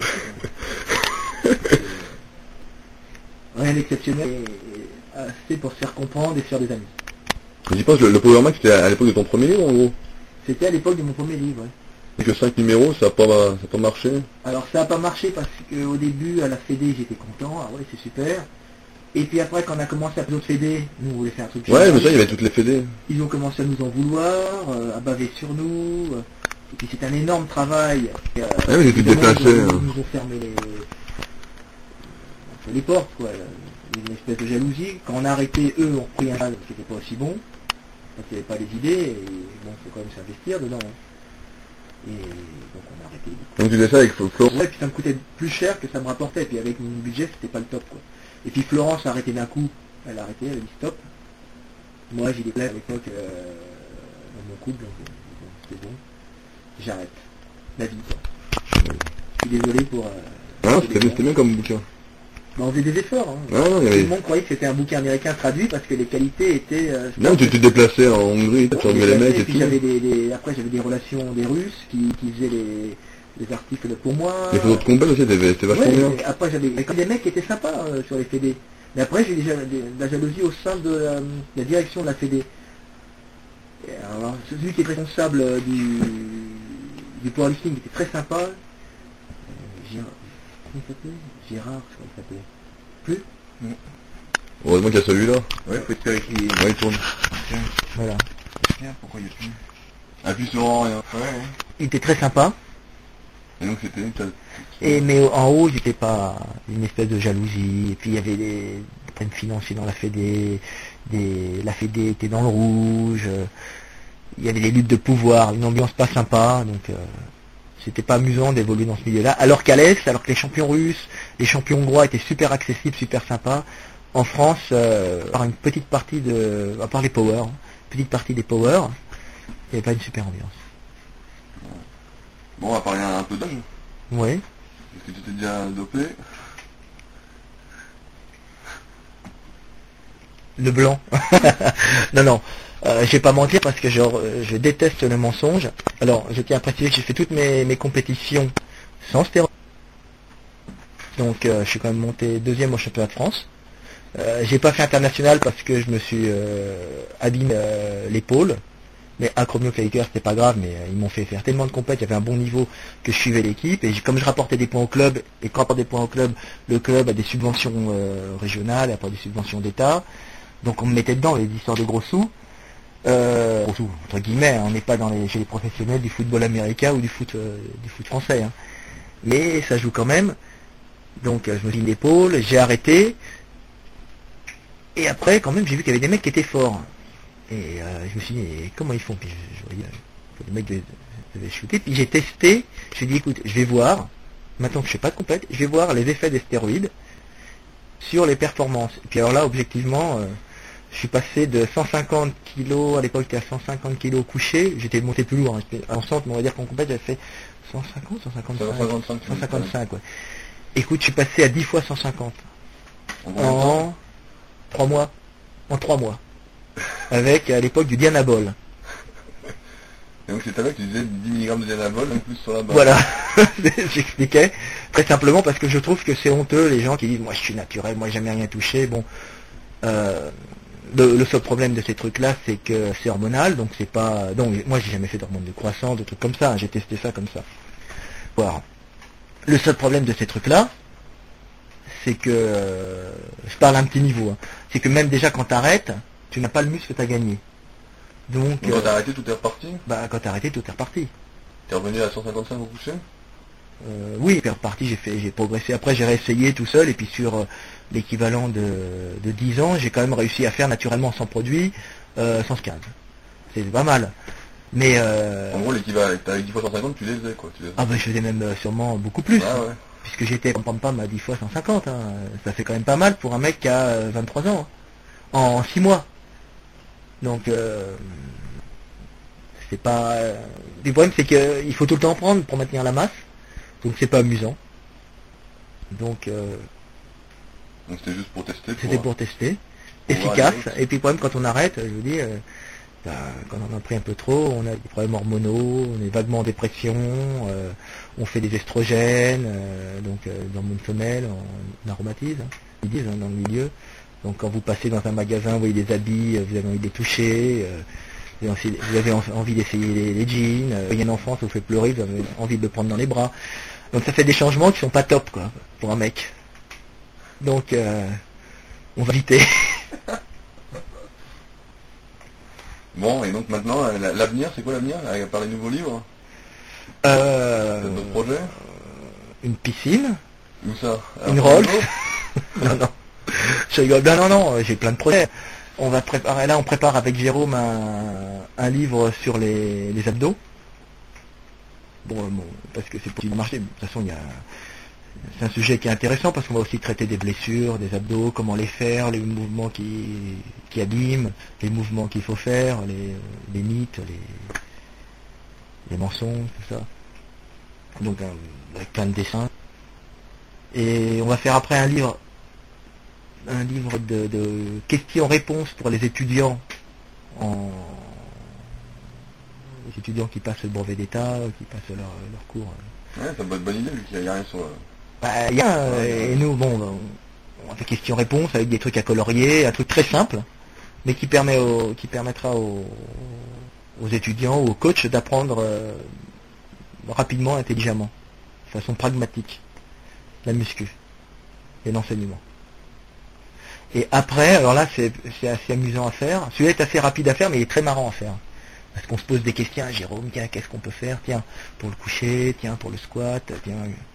Rien d'exceptionnel, et assez pour se faire comprendre et se faire des amis. J'y pense, le, le Power Mac c'était à l'époque de ton premier livre en gros. C'était à l'époque de mon premier livre, ouais. Et que cinq numéros, ça n'a pas, ça a pas marché. Alors ça n'a pas marché parce qu'au début, à la Fédé, j'étais content, ah ouais, c'est super. Et puis après, quand on a commencé à faire d'autres Fédés, nous on voulait faire un truc... Ouais, mais ça, il y avait toutes les Fédés. Ils ont commencé à nous en vouloir, euh, à baver sur nous, euh, et puis c'est un énorme travail. Euh, ouais, mais tu te déplaçais. Ils, hein. ils nous ont fermé les, les portes, quoi. Une espèce de jalousie. Quand on a arrêté, eux ont pris un mal qui n'était pas aussi bon, parce qu'il n'y avait pas les idées, et bon, il faut quand même s'investir dedans. Hein. Et donc on a arrêté. Donc tu faisais ça avec Florence. Ouais, puis ça me coûtait plus cher que ça me rapportait, et puis avec mon budget, c'était pas le top, quoi. Et puis Florence a arrêté d'un coup, elle a arrêté, elle a dit stop. Moi j'ai des plaies à l'époque euh, dans mon couple, donc bon, c'était bon. J'arrête. La vie, quoi. Je suis désolé pour... Euh, ah, c'était bien, bien comme bouquin. Bah, on faisait des efforts. Hein. Ah, non, il y Tout avait... le monde croyait que c'était un bouquin américain traduit parce que les qualités étaient... Euh, non, tu te déplaçais en Hongrie, tu remuais les mecs et, et puis tout. J'avais des, des, après j'avais des relations des Russes qui, qui faisaient les, les articles pour moi. Les photos de combat aussi, c'était vachement ouais, bien. Après j'avais des mecs qui étaient sympas euh, sur les Fédés. Mais après j'ai eu déjà de la jalousie au sein de euh, la direction de la Fédé. Et alors, celui qui est responsable euh, du, du powerlifting était très sympa. Euh, Gérard, comment il s'appelait Gérard, je crois qu'il s'appelait. Plus mm. Heureusement qu'il y a celui-là. Ouais, faut espérer qu'il... Ouais, il tourne. Tiens, voilà. tiens, pourquoi il y a plus... Appuie sur en rien. Ouais, ouais. Il était très sympa. Et donc c'était... Et mais en haut, j'étais pas une espèce de jalousie. Et puis il y avait des problèmes financiers dans la Fédé. Des, la Fédé était dans le rouge. Euh, il y avait des luttes de pouvoir, une ambiance pas sympa. Donc euh, c'était pas amusant d'évoluer dans ce milieu-là. Alors qu'à l'Est, alors que les champions russes, les champions hongrois étaient super accessibles, super sympas. En France, euh, par une petite partie de, à part les power, hein, petite partie des power, il n'y avait pas une super ambiance. Bon, on va parler un peu d'âge. Oui. Est-ce que tu t'es déjà dopé? Le blanc. non, non. Euh, je vais pas mentir parce que je, je déteste le mensonge. Alors, je tiens à préciser que j'ai fait toutes mes, mes compétitions sans stéroïdes. Donc, euh, je suis quand même monté deuxième au championnat de France. Euh, j'ai pas fait international parce que je me suis euh, abîmé euh, l'épaule. Mais acromio-clavicular, c'était pas grave, mais euh, ils m'ont fait faire tellement de compètes, il y avait un bon niveau que je suivais l'équipe. Et comme je rapportais des points au club, et quand on rapporte des points au club, le club a des subventions euh, régionales, apporte des subventions d'État. Donc on me mettait dedans, les histoires de gros sous. Euh, gros sous, entre guillemets, hein, on n'est pas dans les, chez les professionnels du football américain ou du foot, euh, du foot français. Hein. Mais ça joue quand même. Donc euh, je me suis mis l'épaule, j'ai arrêté. Et après, quand même, j'ai vu qu'il y avait des mecs qui étaient forts. Et euh, je me suis dit, mais comment ils font? Puis je, je voyais que les mecs devaient, devaient shooter. Puis j'ai testé, je me suis dit, écoute, je vais voir, maintenant que je ne fais pas de compète, je vais voir les effets des stéroïdes sur les performances. Et puis alors là, objectivement, euh, je suis passé de cent cinquante kilos, à l'époque j'étais à cent cinquante kilos couché, j'étais monté plus lourd, hein, j'étais en centre, mais on va dire qu'en compète j'avais fait cent cinquante, cent cinquante-cinq, cent cinquante-cinq, ouais. Écoute, je suis passé à dix fois cent cinquante. En trois mois. En trois mois. Avec, à l'époque, du Dianabol. Et donc c'est là que tu disais dix milligrammes de Dianabol, en plus sur la base. Voilà, j'expliquais. Très simplement parce que je trouve que c'est honteux, les gens qui disent, moi je suis naturel, moi j'ai jamais rien touché. Bon, euh, le, le seul problème de ces trucs-là, c'est que c'est hormonal, donc c'est pas... Donc moi j'ai jamais fait d'hormones de croissance, de trucs comme ça, hein, j'ai testé ça comme ça. Voilà. Le seul problème de ces trucs-là, c'est que... Euh, je parle à un petit niveau, hein, c'est que même déjà quand t'arrêtes, tu n'as pas le muscle que tu as gagné. Donc, Donc quand euh, t'as arrêté, tout est reparti? Bah quand t'as arrêté, tout est reparti. T'es revenu à cent cinquante-cinq au coucher? euh, Oui, c'est reparti, j'ai fait, j'ai progressé. Après j'ai réessayé tout seul, et puis sur euh, l'équivalent de, de dix ans, j'ai quand même réussi à faire naturellement sans produit, euh, cent quinze. C'est pas mal. Mais euh, en gros, l'équivalent, avec dix fois cent cinquante, tu les faisais quoi, tu les faisais. Ah bah je faisais même euh, sûrement beaucoup plus. Ah ouais. Puisque j'étais pam pam pam à dix fois cent cinquante, hein. Ça fait quand même pas mal pour un mec qui a euh, vingt-trois ans, hein. En six mois. Donc euh, c'est pas... Euh, le problème c'est qu'il faut tout le temps en prendre pour maintenir la masse, donc c'est pas amusant. Donc euh, donc c'était juste pour tester. C'était pour tester. Pour Efficace. Et puis le problème quand on arrête, je vous dis, euh, bah, quand on en a pris un peu trop, on a des problèmes hormonaux, on est vaguement en dépression, euh, on fait des estrogènes, euh, donc euh, l'hormone femelle, on aromatise, hein, ils disent hein, dans le milieu. Donc quand vous passez dans un magasin, vous voyez des habits, euh, vous avez envie de les toucher, euh, vous avez, vous avez envie d'essayer les, les jeans, euh, il y a un enfant, ça vous fait pleurer, vous avez envie de le prendre dans les bras. Donc ça fait des changements qui sont pas top quoi, pour un mec. Donc euh, on va éviter. Bon, et donc maintenant, la- l'avenir, c'est quoi l'avenir, à part les nouveaux livres? Euh, T'as d'autres projets? une piscine, Où ça? À une Orlando? Rolls. Non, non. Je rigole. Non, non, non, j'ai plein de projets. On va préparer, là, on prépare avec Jérôme un, un livre sur les, les abdos. Bon, euh, bon, parce que c'est pour le marché. De toute façon, il y a, c'est un sujet qui est intéressant parce qu'on va aussi traiter des blessures, des abdos, comment les faire, les mouvements qui, qui abîment, les mouvements qu'il faut faire, les, les mythes, les, les mensonges, tout ça. Donc, euh, avec plein de dessins. Et on va faire après un livre un livre de, de questions-réponses pour les étudiants en les étudiants qui passent le brevet d'État, qui passent leur, leur cours. Ouais, c'est une bonne, bonne idée, vu qu'il n'y a rien sur... Bah, y a, euh, et nous, bon, on fait questions-réponses avec des trucs à colorier, un truc très simple, mais qui permet au, qui permettra aux, aux étudiants ou aux coachs d'apprendre euh, rapidement, intelligemment, de façon pragmatique, la muscu et l'enseignement. Et après, alors là, c'est c'est assez amusant à faire. Celui-là est assez rapide à faire, mais il est très marrant à faire. Parce qu'on se pose des questions, ah, Jérôme, tiens, qu'est-ce qu'on peut faire? Tiens, pour le coucher, tiens, pour le squat, tiens.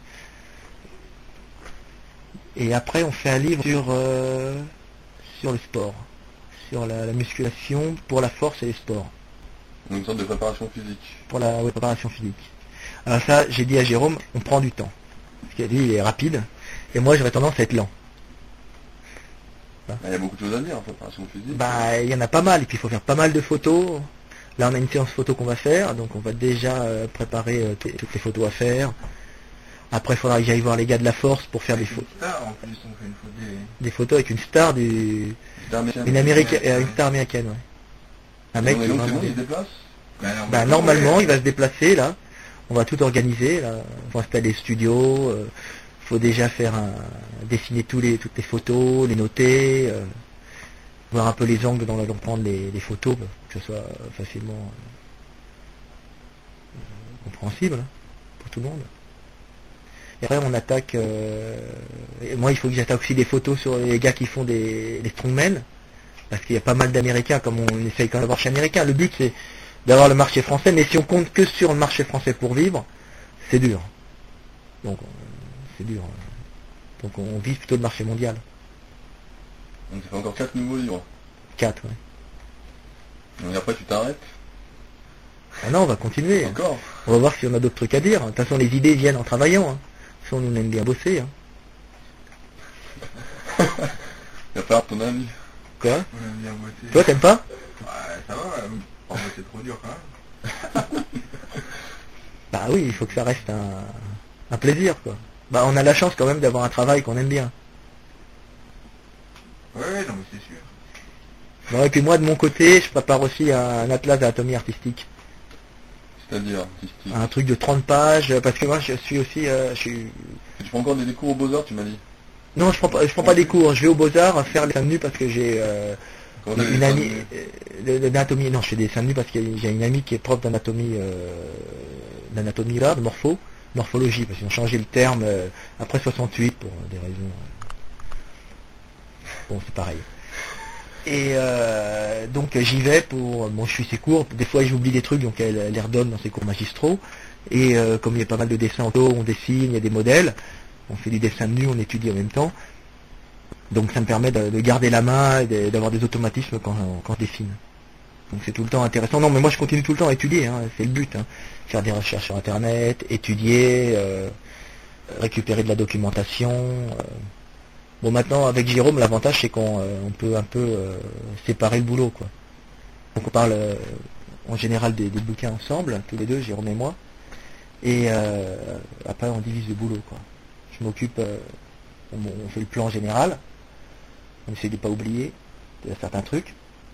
Et après, on fait un livre sur, euh, sur le sport, sur la, la musculation pour la force et les sports, Une sorte de préparation physique. pour la ouais, préparation physique. Alors ça, j'ai dit à Jérôme, on prend du temps. Parce qu'il a dit, il est rapide, et moi, j'aurais tendance à être lent. Il y a beaucoup de choses à dire en préparation physique. Bah, il y en a pas mal, et puis il faut faire pas mal de photos. Là, on a une séance photo qu'on va faire, donc on va déjà euh, préparer euh, t- toutes les photos à faire. Après, il faudra que j'aille voir les gars de la force pour faire des, pho- Ah, en plus, on fait une photo des... des photos avec une star du... C'est américain. Une américaine, euh, une star américaine, ouais. Un mec Donc, qui est c'est vraiment... bon, il se déplace? Bah, alors, Bah, normalement, il va se déplacer, là. On va tout organiser, là. On va installer le studio. euh, faut déjà faire un... dessiner tous les... toutes les photos, les noter, euh, voir un peu les angles dans lesquels on prend les... les photos, bah, que ce soit euh, facilement euh, compréhensible hein, pour tout le monde. Et après, on attaque... euh, et moi, il faut que j'attaque aussi des photos sur les gars qui font des, des strongmen, parce qu'il y a pas mal d'Américains, comme on essaye quand même d'avoir chez Américain. Le but, c'est d'avoir le marché français, mais si on compte que sur le marché français pour vivre, c'est dur. Donc, euh, c'est dur. Donc, on vise plutôt le marché mondial. Donc ça fait encore quatre nouveaux livres. quatre, ouais. Et après tu t'arrêtes. Ah non, on va continuer. hein. Encore. On va voir si on a d'autres trucs à dire. De toute façon, les idées viennent en travaillant. Hein. Ça, on nous aime bien bosser. Hein. Il va falloir ton avis. Quoi? On aime bien bosser. Toi, t'aimes pas? Ouais, ça va, euh, oh, mais c'est trop dur quand même. Bah oui, il faut que ça reste un, un plaisir, quoi. Bah, on a la chance quand même d'avoir un travail qu'on aime bien. Ouais, ouais, non, mais c'est sûr. Bon, et puis moi, de mon côté, je prépare aussi un, un atlas d'anatomie artistique. C'est-à-dire artistique. Un truc de trente pages, parce que moi, je suis aussi... euh, je suis... Tu prends encore des des cours aux Beaux-Arts, tu m'as dit. Non, je prends pas, je prends pas des cours. Je vais au Beaux-Arts faire les seins nus parce que j'ai euh, Comment t'as une les amie femmes, euh, d'anatomie. Non, je fais des seins nus parce que j'ai une amie qui est prof d'anatomie, euh, d'anatomie là, de morpho, morphologie, parce qu'ils ont changé le terme euh, après soixante-huit pour des raisons. euh, Bon, c'est pareil. Et euh, donc j'y vais pour, bon, je suis ses cours. Des fois, j'oublie des trucs, donc elle, elle les redonne dans ses cours magistraux. Et euh, comme il y a pas mal de dessins en dos, on dessine, il y a des modèles. On fait du dessin de nu, on étudie en même temps. Donc ça me permet de, de garder la main et de- d'avoir des automatismes quand, quand je dessine. Donc c'est tout le temps intéressant. Non, mais moi je continue tout le temps à étudier, hein, c'est le but. Hein. Faire des recherches sur Internet, étudier, euh, récupérer de la documentation. euh. Bon, maintenant avec Jérôme, l'avantage c'est qu'on euh, on peut un peu euh, séparer le boulot, quoi. Donc on parle euh, en général des, des bouquins ensemble, tous les deux, Jérôme et moi. Et euh, après on divise le boulot, quoi. Je m'occupe, euh, on, on fait le plan général, on essaie de ne pas oublier, il y a certains trucs.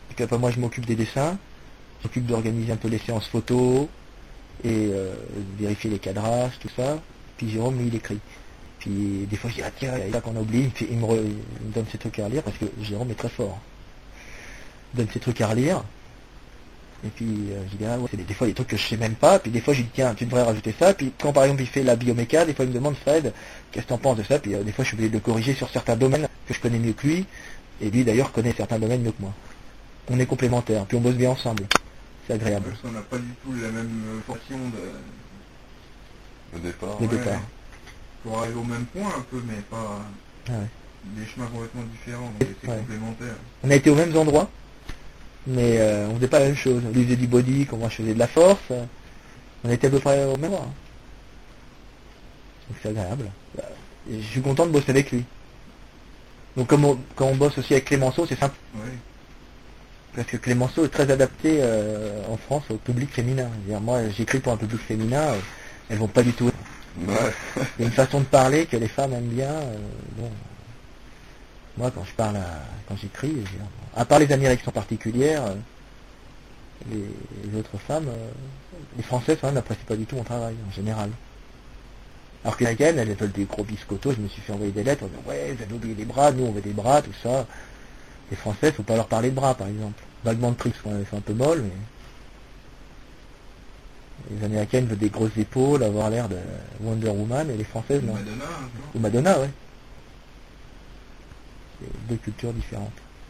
Et puis après moi je m'occupe des dessins, je m'occupe d'organiser un peu les séances photos, et euh, vérifier les cadrages, tout ça. Puis Jérôme, lui, il écrit. Puis des fois je dis, ah tiens, il y a ça qu'on a oublié, il me, fait, il, me re- il me donne ses trucs à relire, parce que Jérôme est très fort. Il me donne ses trucs à relire. Et puis euh, je dis, ah ouais, c'est des, des fois des trucs que je sais même pas, puis des fois je lui dis, tiens, tu devrais rajouter ça, puis quand par exemple il fait la bioméca, des fois il me demande, Fred, qu'est-ce que t'en penses de ça, puis euh, des fois je suis obligé de le corriger sur certains domaines que je connais mieux que lui, et lui d'ailleurs connaît certains domaines mieux que moi. On est complémentaires, puis on bosse bien ensemble. C'est agréable. Parce qu'on n'a pas du tout la même euh, portion de... Au départ. Les Ouais. départs. Pour arriver au même point un peu, mais pas Ah ouais. des chemins complètement différents, donc c'est Ouais. complémentaire. On a été aux mêmes endroits, mais euh, on faisait pas la même chose. Lui faisait du body, comme moi je faisais de la force. euh, On était à peu près au même endroit. Donc c'est agréable. Et je suis content de bosser avec lui. Donc comme on, quand on bosse aussi avec Clémenceau, c'est simple. Ouais. Parce que Clémenceau est très adapté euh, en France au public féminin. C'est-à-dire, moi j'écris pour un public féminin, euh, elles vont pas du tout. Ouais. Il y a une façon de parler que les femmes aiment bien. euh, bon. Moi quand je parle, à, quand j'écris, je veux dire, à part les Américaines particulières, euh, les, les autres femmes, euh, les Françaises quand même n'apprécient pas du tout mon travail en général. Alors que les Américaines, elles veulent des gros biscottos, je me suis fait envoyer des lettres, en disant, ouais, vous avez oublié les bras, nous on veut des bras, tout ça. Les Françaises, faut pas leur parler de bras par exemple. Vaguement de tricks, elles sont un peu molles, mais... Les Américaines veulent des grosses épaules, avoir l'air de Wonder Woman, et les Françaises, non. Madonna, hein, Ou Madonna, ouais. C'est deux cultures différentes.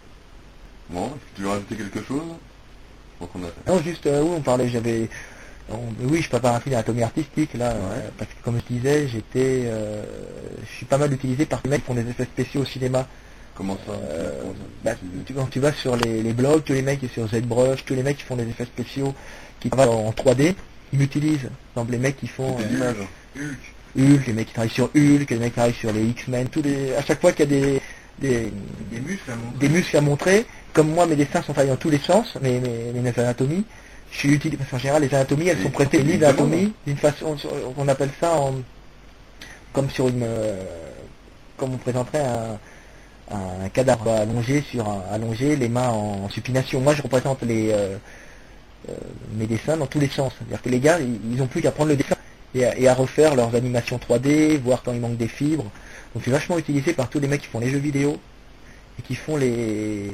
Bon, est-ce que tu veux rajouter quelque chose? Donc on a fait. Non, juste, euh, oui, on parlait, j'avais... on- oui, je prépare un film d'anatomie artistique, là, Ouais. euh, parce que comme je disais, j'étais... euh, je suis pas mal utilisé par les mecs qui font des effets spéciaux au cinéma. Comment ça? Euh, Comment ça bah, tu, quand tu vas sur les, les blogs, tous les mecs qui sont sur ZBrush, tous les mecs qui font des effets spéciaux, qui travaillent en trois D, ils m'utilisent. Par exemple, les mecs qui font... C'est euh, des images. Hulk. Hulk, les mecs qui travaillent sur Hulk, les mecs qui travaillent sur les X-Men, tous les... à chaque fois qu'il y a des... des Des muscles à montrer. des muscles à montrer, comme moi mes dessins sont taillés dans tous les sens, mes, mes, mes anatomies, je suis utile, parce qu'en général les anatomies elles Et sont prêtées ils livres demandent. d'anatomie d'une façon, sur- on appelle ça en, comme sur une, euh, comme on présenterait un, un cadavre allongé sur un, allongé, les mains en, supination. Moi je représente les, euh, euh, mes dessins dans tous les sens, c'est-à-dire que les gars ils, ils ont plus qu'à prendre le dessin et à, et à refaire leurs animations trois D, voir quand il manque des fibres. Donc c'est vachement utilisé par tous les mecs qui font les jeux vidéo et qui font les,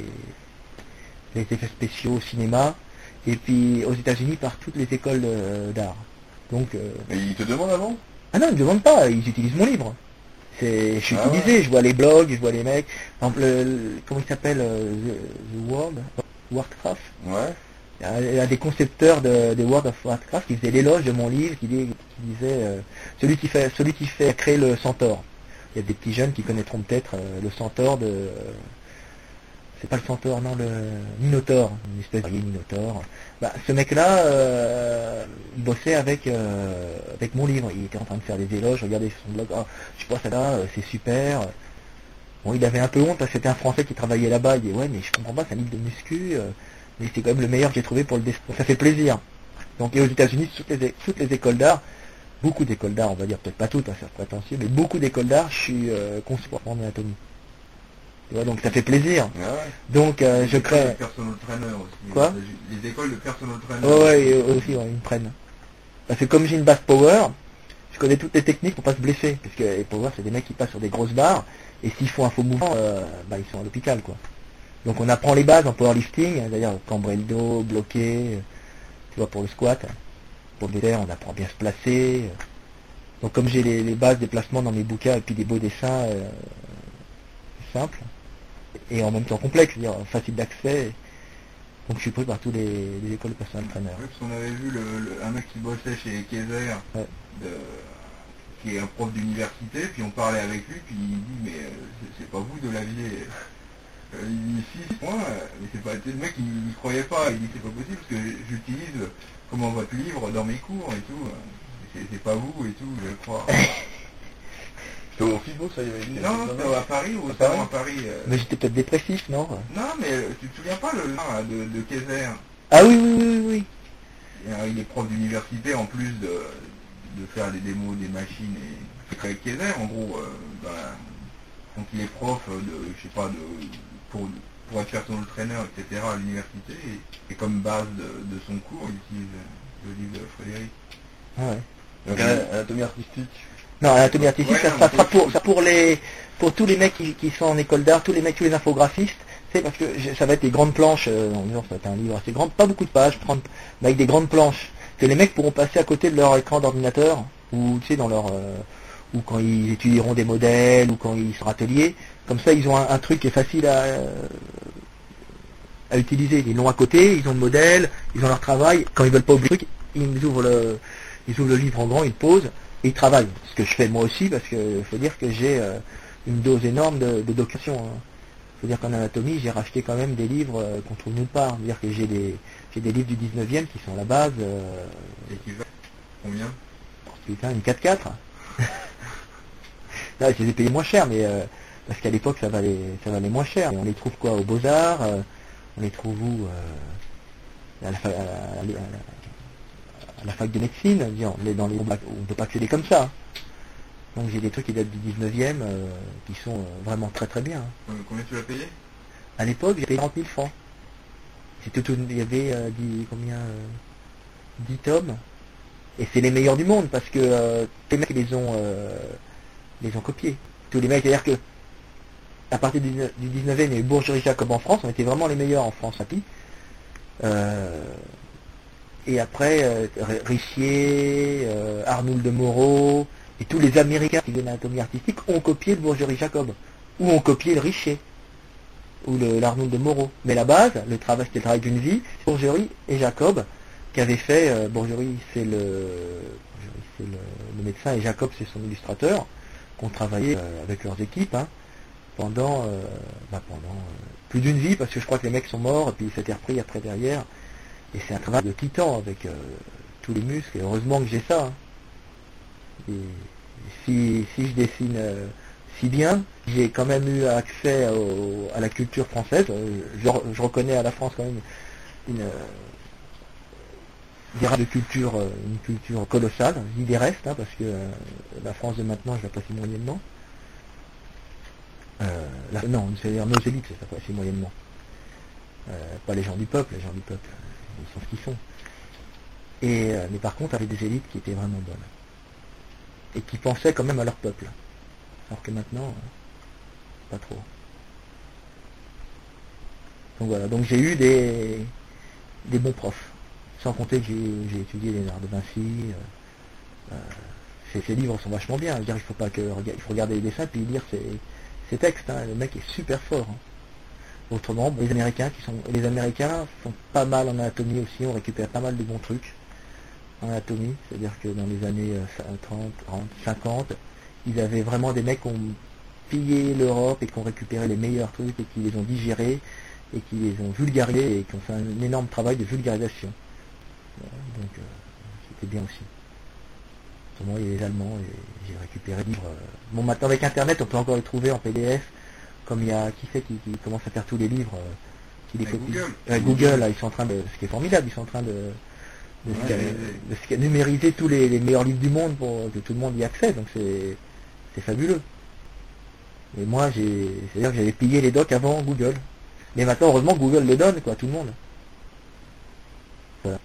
les effets spéciaux au cinéma, et puis aux États-Unis par toutes les écoles euh, d'art. Donc, euh, Et ils te demandent avant? ah non, ils ne demandent pas, ils utilisent mon livre. C'est, je suis Ah utilisé, ouais. je vois les blogs, je vois les mecs. Par exemple, le- le- comment il s'appelle, euh, The, The World, Warcraft. Ouais. Il y a- il y a des concepteurs de, de World of Warcraft qui faisaient l'éloge de mon livre, qui, dit- qui disait euh, celui qui fait, celui qui fait créer le centaure. Il y a des petits jeunes qui connaîtront peut-être euh, le centaure de... euh, c'est pas le centaure, non, le Minotaure, une espèce de Minotaure. Bah, ce mec-là, euh, il bossait avec euh, avec mon livre. Il était en train de faire des éloges, regardez sur son blog, ah, je sais pas, ça là, euh, c'est super. Bon, il avait un peu honte parce que c'était un Français qui travaillait là-bas. Il dit, ouais, mais je comprends pas, c'est un livre de muscu, euh, mais c'est quand même le meilleur que j'ai trouvé pour le dessin. Donc ça fait plaisir. Donc, et aux États-Unis, toutes les, é- toutes les écoles d'art, beaucoup d'écoles d'art, on va dire, peut-être pas toutes, hein, c'est prétentieux, mais beaucoup d'écoles d'art, je suis euh, conçu pour apprendre l'anatomie. Tu vois, donc ça fait plaisir. Ah ouais. Donc euh, je Les écoles crée... de personal trainer aussi. Quoi les, les écoles de personal trainer. Oh, ouais, et aussi, ouais, ils me prennent. Parce que comme j'ai une base power, je connais toutes les techniques pour pas se blesser. Parce que les power, c'est des mecs qui passent sur des grosses barres, et s'ils font un faux mouvement, euh, bah, ils sont à l'hôpital, quoi. Donc on apprend les bases en powerlifting, c'est-à-dire cambrer le dos, bloquer, euh, tu vois, pour le squat. Pour le terre, on apprend à bien se placer. Donc comme j'ai les, les bases des placements dans mes bouquins, et puis des beaux dessins euh, simples, et en même temps complexes, c'est-à-dire facile d'accès, donc je suis pris par tous les, les écoles de personnel trainer. Ouais, parce qu'on avait vu le, le- un mec qui bossait chez Kaiser, Ouais. de- qui est un prof d'université, puis on parlait avec lui, puis il dit mais euh, c'est- c'est pas vous de l'avier. Euh, il dit si, moi, euh, mais c'est pas. Le mec il n'y croyait pas, il dit c'est pas possible parce que j'utilise comment votre livre dans mes cours et tout. euh, C'est c'est pas vous et tout, je crois. C'était au FIBO, ça y avait dit. Non, c'était à Paris ou À au Paris salon à Paris. euh. Mais j'étais peut-être dépressif, non? Non, mais euh, tu te souviens pas le nom là, de, de Kaiser? Ah oui, oui, oui, oui, oui. Et, euh, il est prof d'université en plus de, de faire des démos des machines et c'est créé Kaiser en gros. Euh, dans la- donc il est prof de, je sais pas, de, pour, pour être faire son entraîneur, et cetera à l'université, et, et comme base de, de son cours, il utilise le livre de Frédéric. Ah ouais. Donc un- anatomie artistique. Non, l'anatomie artistique, Ouais, ça, non, ça mais sera faut- pour, ça pour les, pour tous les mecs qui, qui sont en école d'art, tous les mecs, tous les infographistes. C'est parce que je- ça va être des grandes planches, euh, en disant ça va être un livre assez grand, pas beaucoup de pages, trente, mais avec des grandes planches que les mecs pourront passer à côté de leur écran d'ordinateur, ou tu sais dans leur, euh, ou quand ils étudieront des modèles, ou quand ils seront ateliers. Comme ça, ils ont un, un truc qui est facile à, euh, à utiliser. Ils l'ont à côté, ils ont le modèle, ils ont leur travail. Quand ils veulent pas oublier le truc, ils ouvrent le, ils ouvrent le livre en grand, ils le posent et ils travaillent. Ce que je fais moi aussi, parce que faut dire que j'ai euh, une dose énorme de, de documentation. Hein. Faut dire qu'en anatomie, j'ai racheté quand même des livres euh, qu'on trouve nulle part. Faut dire que j'ai des, j'ai des livres du dix-neuvième qui sont à la base. Euh, Et qui va combien? putain, une quatre quatre. Là, je les ai payés moins cher, mais euh, parce qu'à l'époque, ça valait, ça valait moins cher. Et on les trouve quoi aux Beaux-Arts euh, on les trouve où euh, à, la, fa- à, la, à, la, à la fac de médecine, disons, on est dans les, on ne peut pas accéder comme ça. Donc j'ai des trucs qui datent du dix-neuvième euh, qui sont euh, vraiment très très bien. Euh, Combien tu l'as payé? À l'époque, j'ai payé trente mille francs. C'était tout, il y avait euh, dix, combien euh, dix tomes. Et c'est les meilleurs du monde parce que euh, tous les mecs les ont, euh, les ont copiés. Tous les mecs, c'est-à-dire que à partir du dix-neuvième, il y a eu Bourgerie Jacob en France, on était vraiment les meilleurs en France, happy. Euh, et après, euh, Richier, euh, Arnould de Moreau, et tous les Américains qui viennent d'anatomie artistique ont copié le Bourgerie Jacob, ou ont copié le Richier, ou le, l'Arnould de Moreau. Mais la base, le travail, c'était le travail d'une vie, Bourgerie et Jacob, qui avaient fait, euh, Bourgerie c'est le, Bourgerie, c'est le, le médecin, et Jacob c'est son illustrateur, qui ont travaillé euh, avec leurs équipes, hein, pendant, euh, bah pendant euh, plus d'une vie, parce que je crois que les mecs sont morts, et puis ils s'étaient repris après derrière, et c'est un travail de titan avec euh, tous les muscles, et heureusement que j'ai ça. Hein. Et si, si je dessine euh, si bien, j'ai quand même eu accès au, à la culture française, euh, je, je reconnais à la France quand même une, une race de culture, euh, une culture colossale, je dis des restes, hein, parce que euh, la France de maintenant, je l'apprécie moyennement. Euh, la, non, c'est-à-dire nos élites, ça s'apprécie moyennement. Euh, pas les gens du peuple, les gens du peuple, ils sont ce qu'ils sont. Et, euh, mais par contre, avec des élites qui étaient vraiment bonnes. Et qui pensaient quand même à leur peuple. Alors que maintenant, euh, pas trop. Donc voilà, donc j'ai eu des, des bons profs. Sans compter que j'ai, j'ai étudié les arts de Vinci. Euh, euh, ces, ces livres sont vachement bien. Je veux dire, il faut pas que il faut regarder les dessins puis lire ces, ces textes. Hein. Le mec est super fort. Hein. Autrement, les Américains qui sont, les Américains sont pas mal en anatomie aussi. On récupère pas mal de bons trucs en anatomie. C'est-à-dire que dans les années trente, quarante, cinquante, ils avaient vraiment des mecs qui ont pillé l'Europe et qui ont récupéré les meilleurs trucs et qui les ont digérés et qui les ont vulgarisés et qui ont fait un énorme travail de vulgarisation. Donc euh, c'était bien aussi. Autrement, il y a les Allemands et j'ai récupéré des livres. Euh... Bon, maintenant avec Internet, on peut encore les trouver en P D F, comme il y a qui fait qui, qui commence à faire tous les livres, euh, qui les copie. Google. Euh, Google, là, ils sont en train de, ce qui est formidable, ils sont en train de, de, Ouais, scan- mais- de scan- numériser tous les, les meilleurs livres du monde pour que tout le monde y accède. Donc c'est, c'est fabuleux. Et moi, j'ai, c'est-à-dire que j'avais pillé les docs avant Google. Mais maintenant, heureusement, Google les donne, quoi, à tout le monde. Voilà.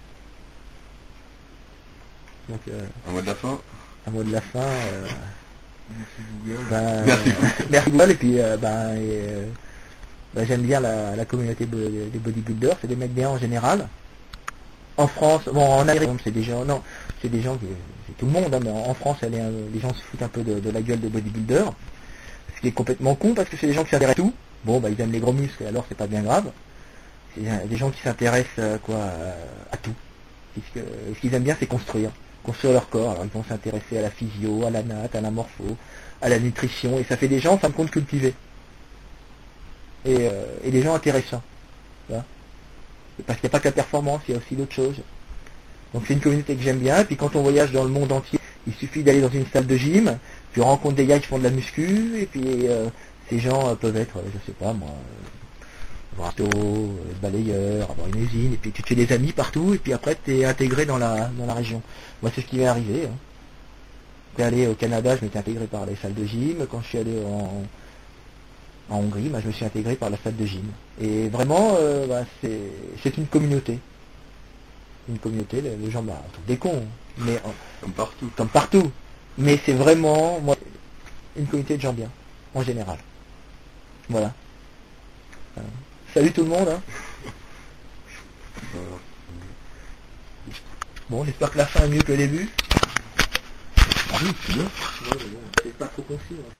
Donc, euh, Un mot de la fin. un mot de la fin. Euh, Merci Google. ben, Merci. euh, merci Google. Et puis, euh, ben, et, euh, ben, j'aime bien la, la communauté bo- des bodybuilders. C'est des mecs bien en général. En France, bon, en Amérique, c'est des gens, non, c'est des gens qui, c'est tout le monde, hein, mais en, en France, elle est, euh, les gens se foutent un peu de, de la gueule des bodybuilders. Ce qui est complètement con parce que c'est des gens qui s'intéressent à tout. Bon, bah, ils aiment les gros muscles, alors c'est pas bien grave. C'est euh, des gens qui s'intéressent, euh, quoi, euh, à tout. Puisque, euh, ce qu'ils aiment bien, c'est construire. Construire leur corps. Alors, ils vont s'intéresser à la physio, à la natte, à la morpho, à la nutrition. Et ça fait des gens, en fin de compte, cultivés. Et, euh, et des gens intéressants. Voilà. Et parce qu'il n'y a pas que la performance, il y a aussi d'autres choses. Donc, c'est une communauté que j'aime bien. Et puis, quand on voyage dans le monde entier, il suffit d'aller dans une salle de gym. Tu rencontres des gars qui font de la muscu. Et puis, euh, ces gens euh, peuvent être, euh, je sais pas, moi... Euh, resto, euh, balayeur, avoir une usine, et puis tu te fais des amis partout, et puis après tu es intégré dans la dans la région. Moi c'est ce qui m'est arrivé. Hein. J'étais allé au Canada, je m'étais intégré par les salles de gym. Quand je suis allé en en Hongrie, bah, je me suis intégré par la salle de gym. Et vraiment, euh, bah, c'est c'est une communauté. Une communauté, les, les gens, bah, on trouve des cons, mais en- Comme partout. comme partout. Mais c'est vraiment, moi, une communauté de gens bien, en général. Voilà. Euh, salut tout le monde. Hein. Voilà. Bon, j'espère que la fin est mieux que le début. Ah oui, c'est bien. Ouais, mais bon, c'est pas trop concis. Hein.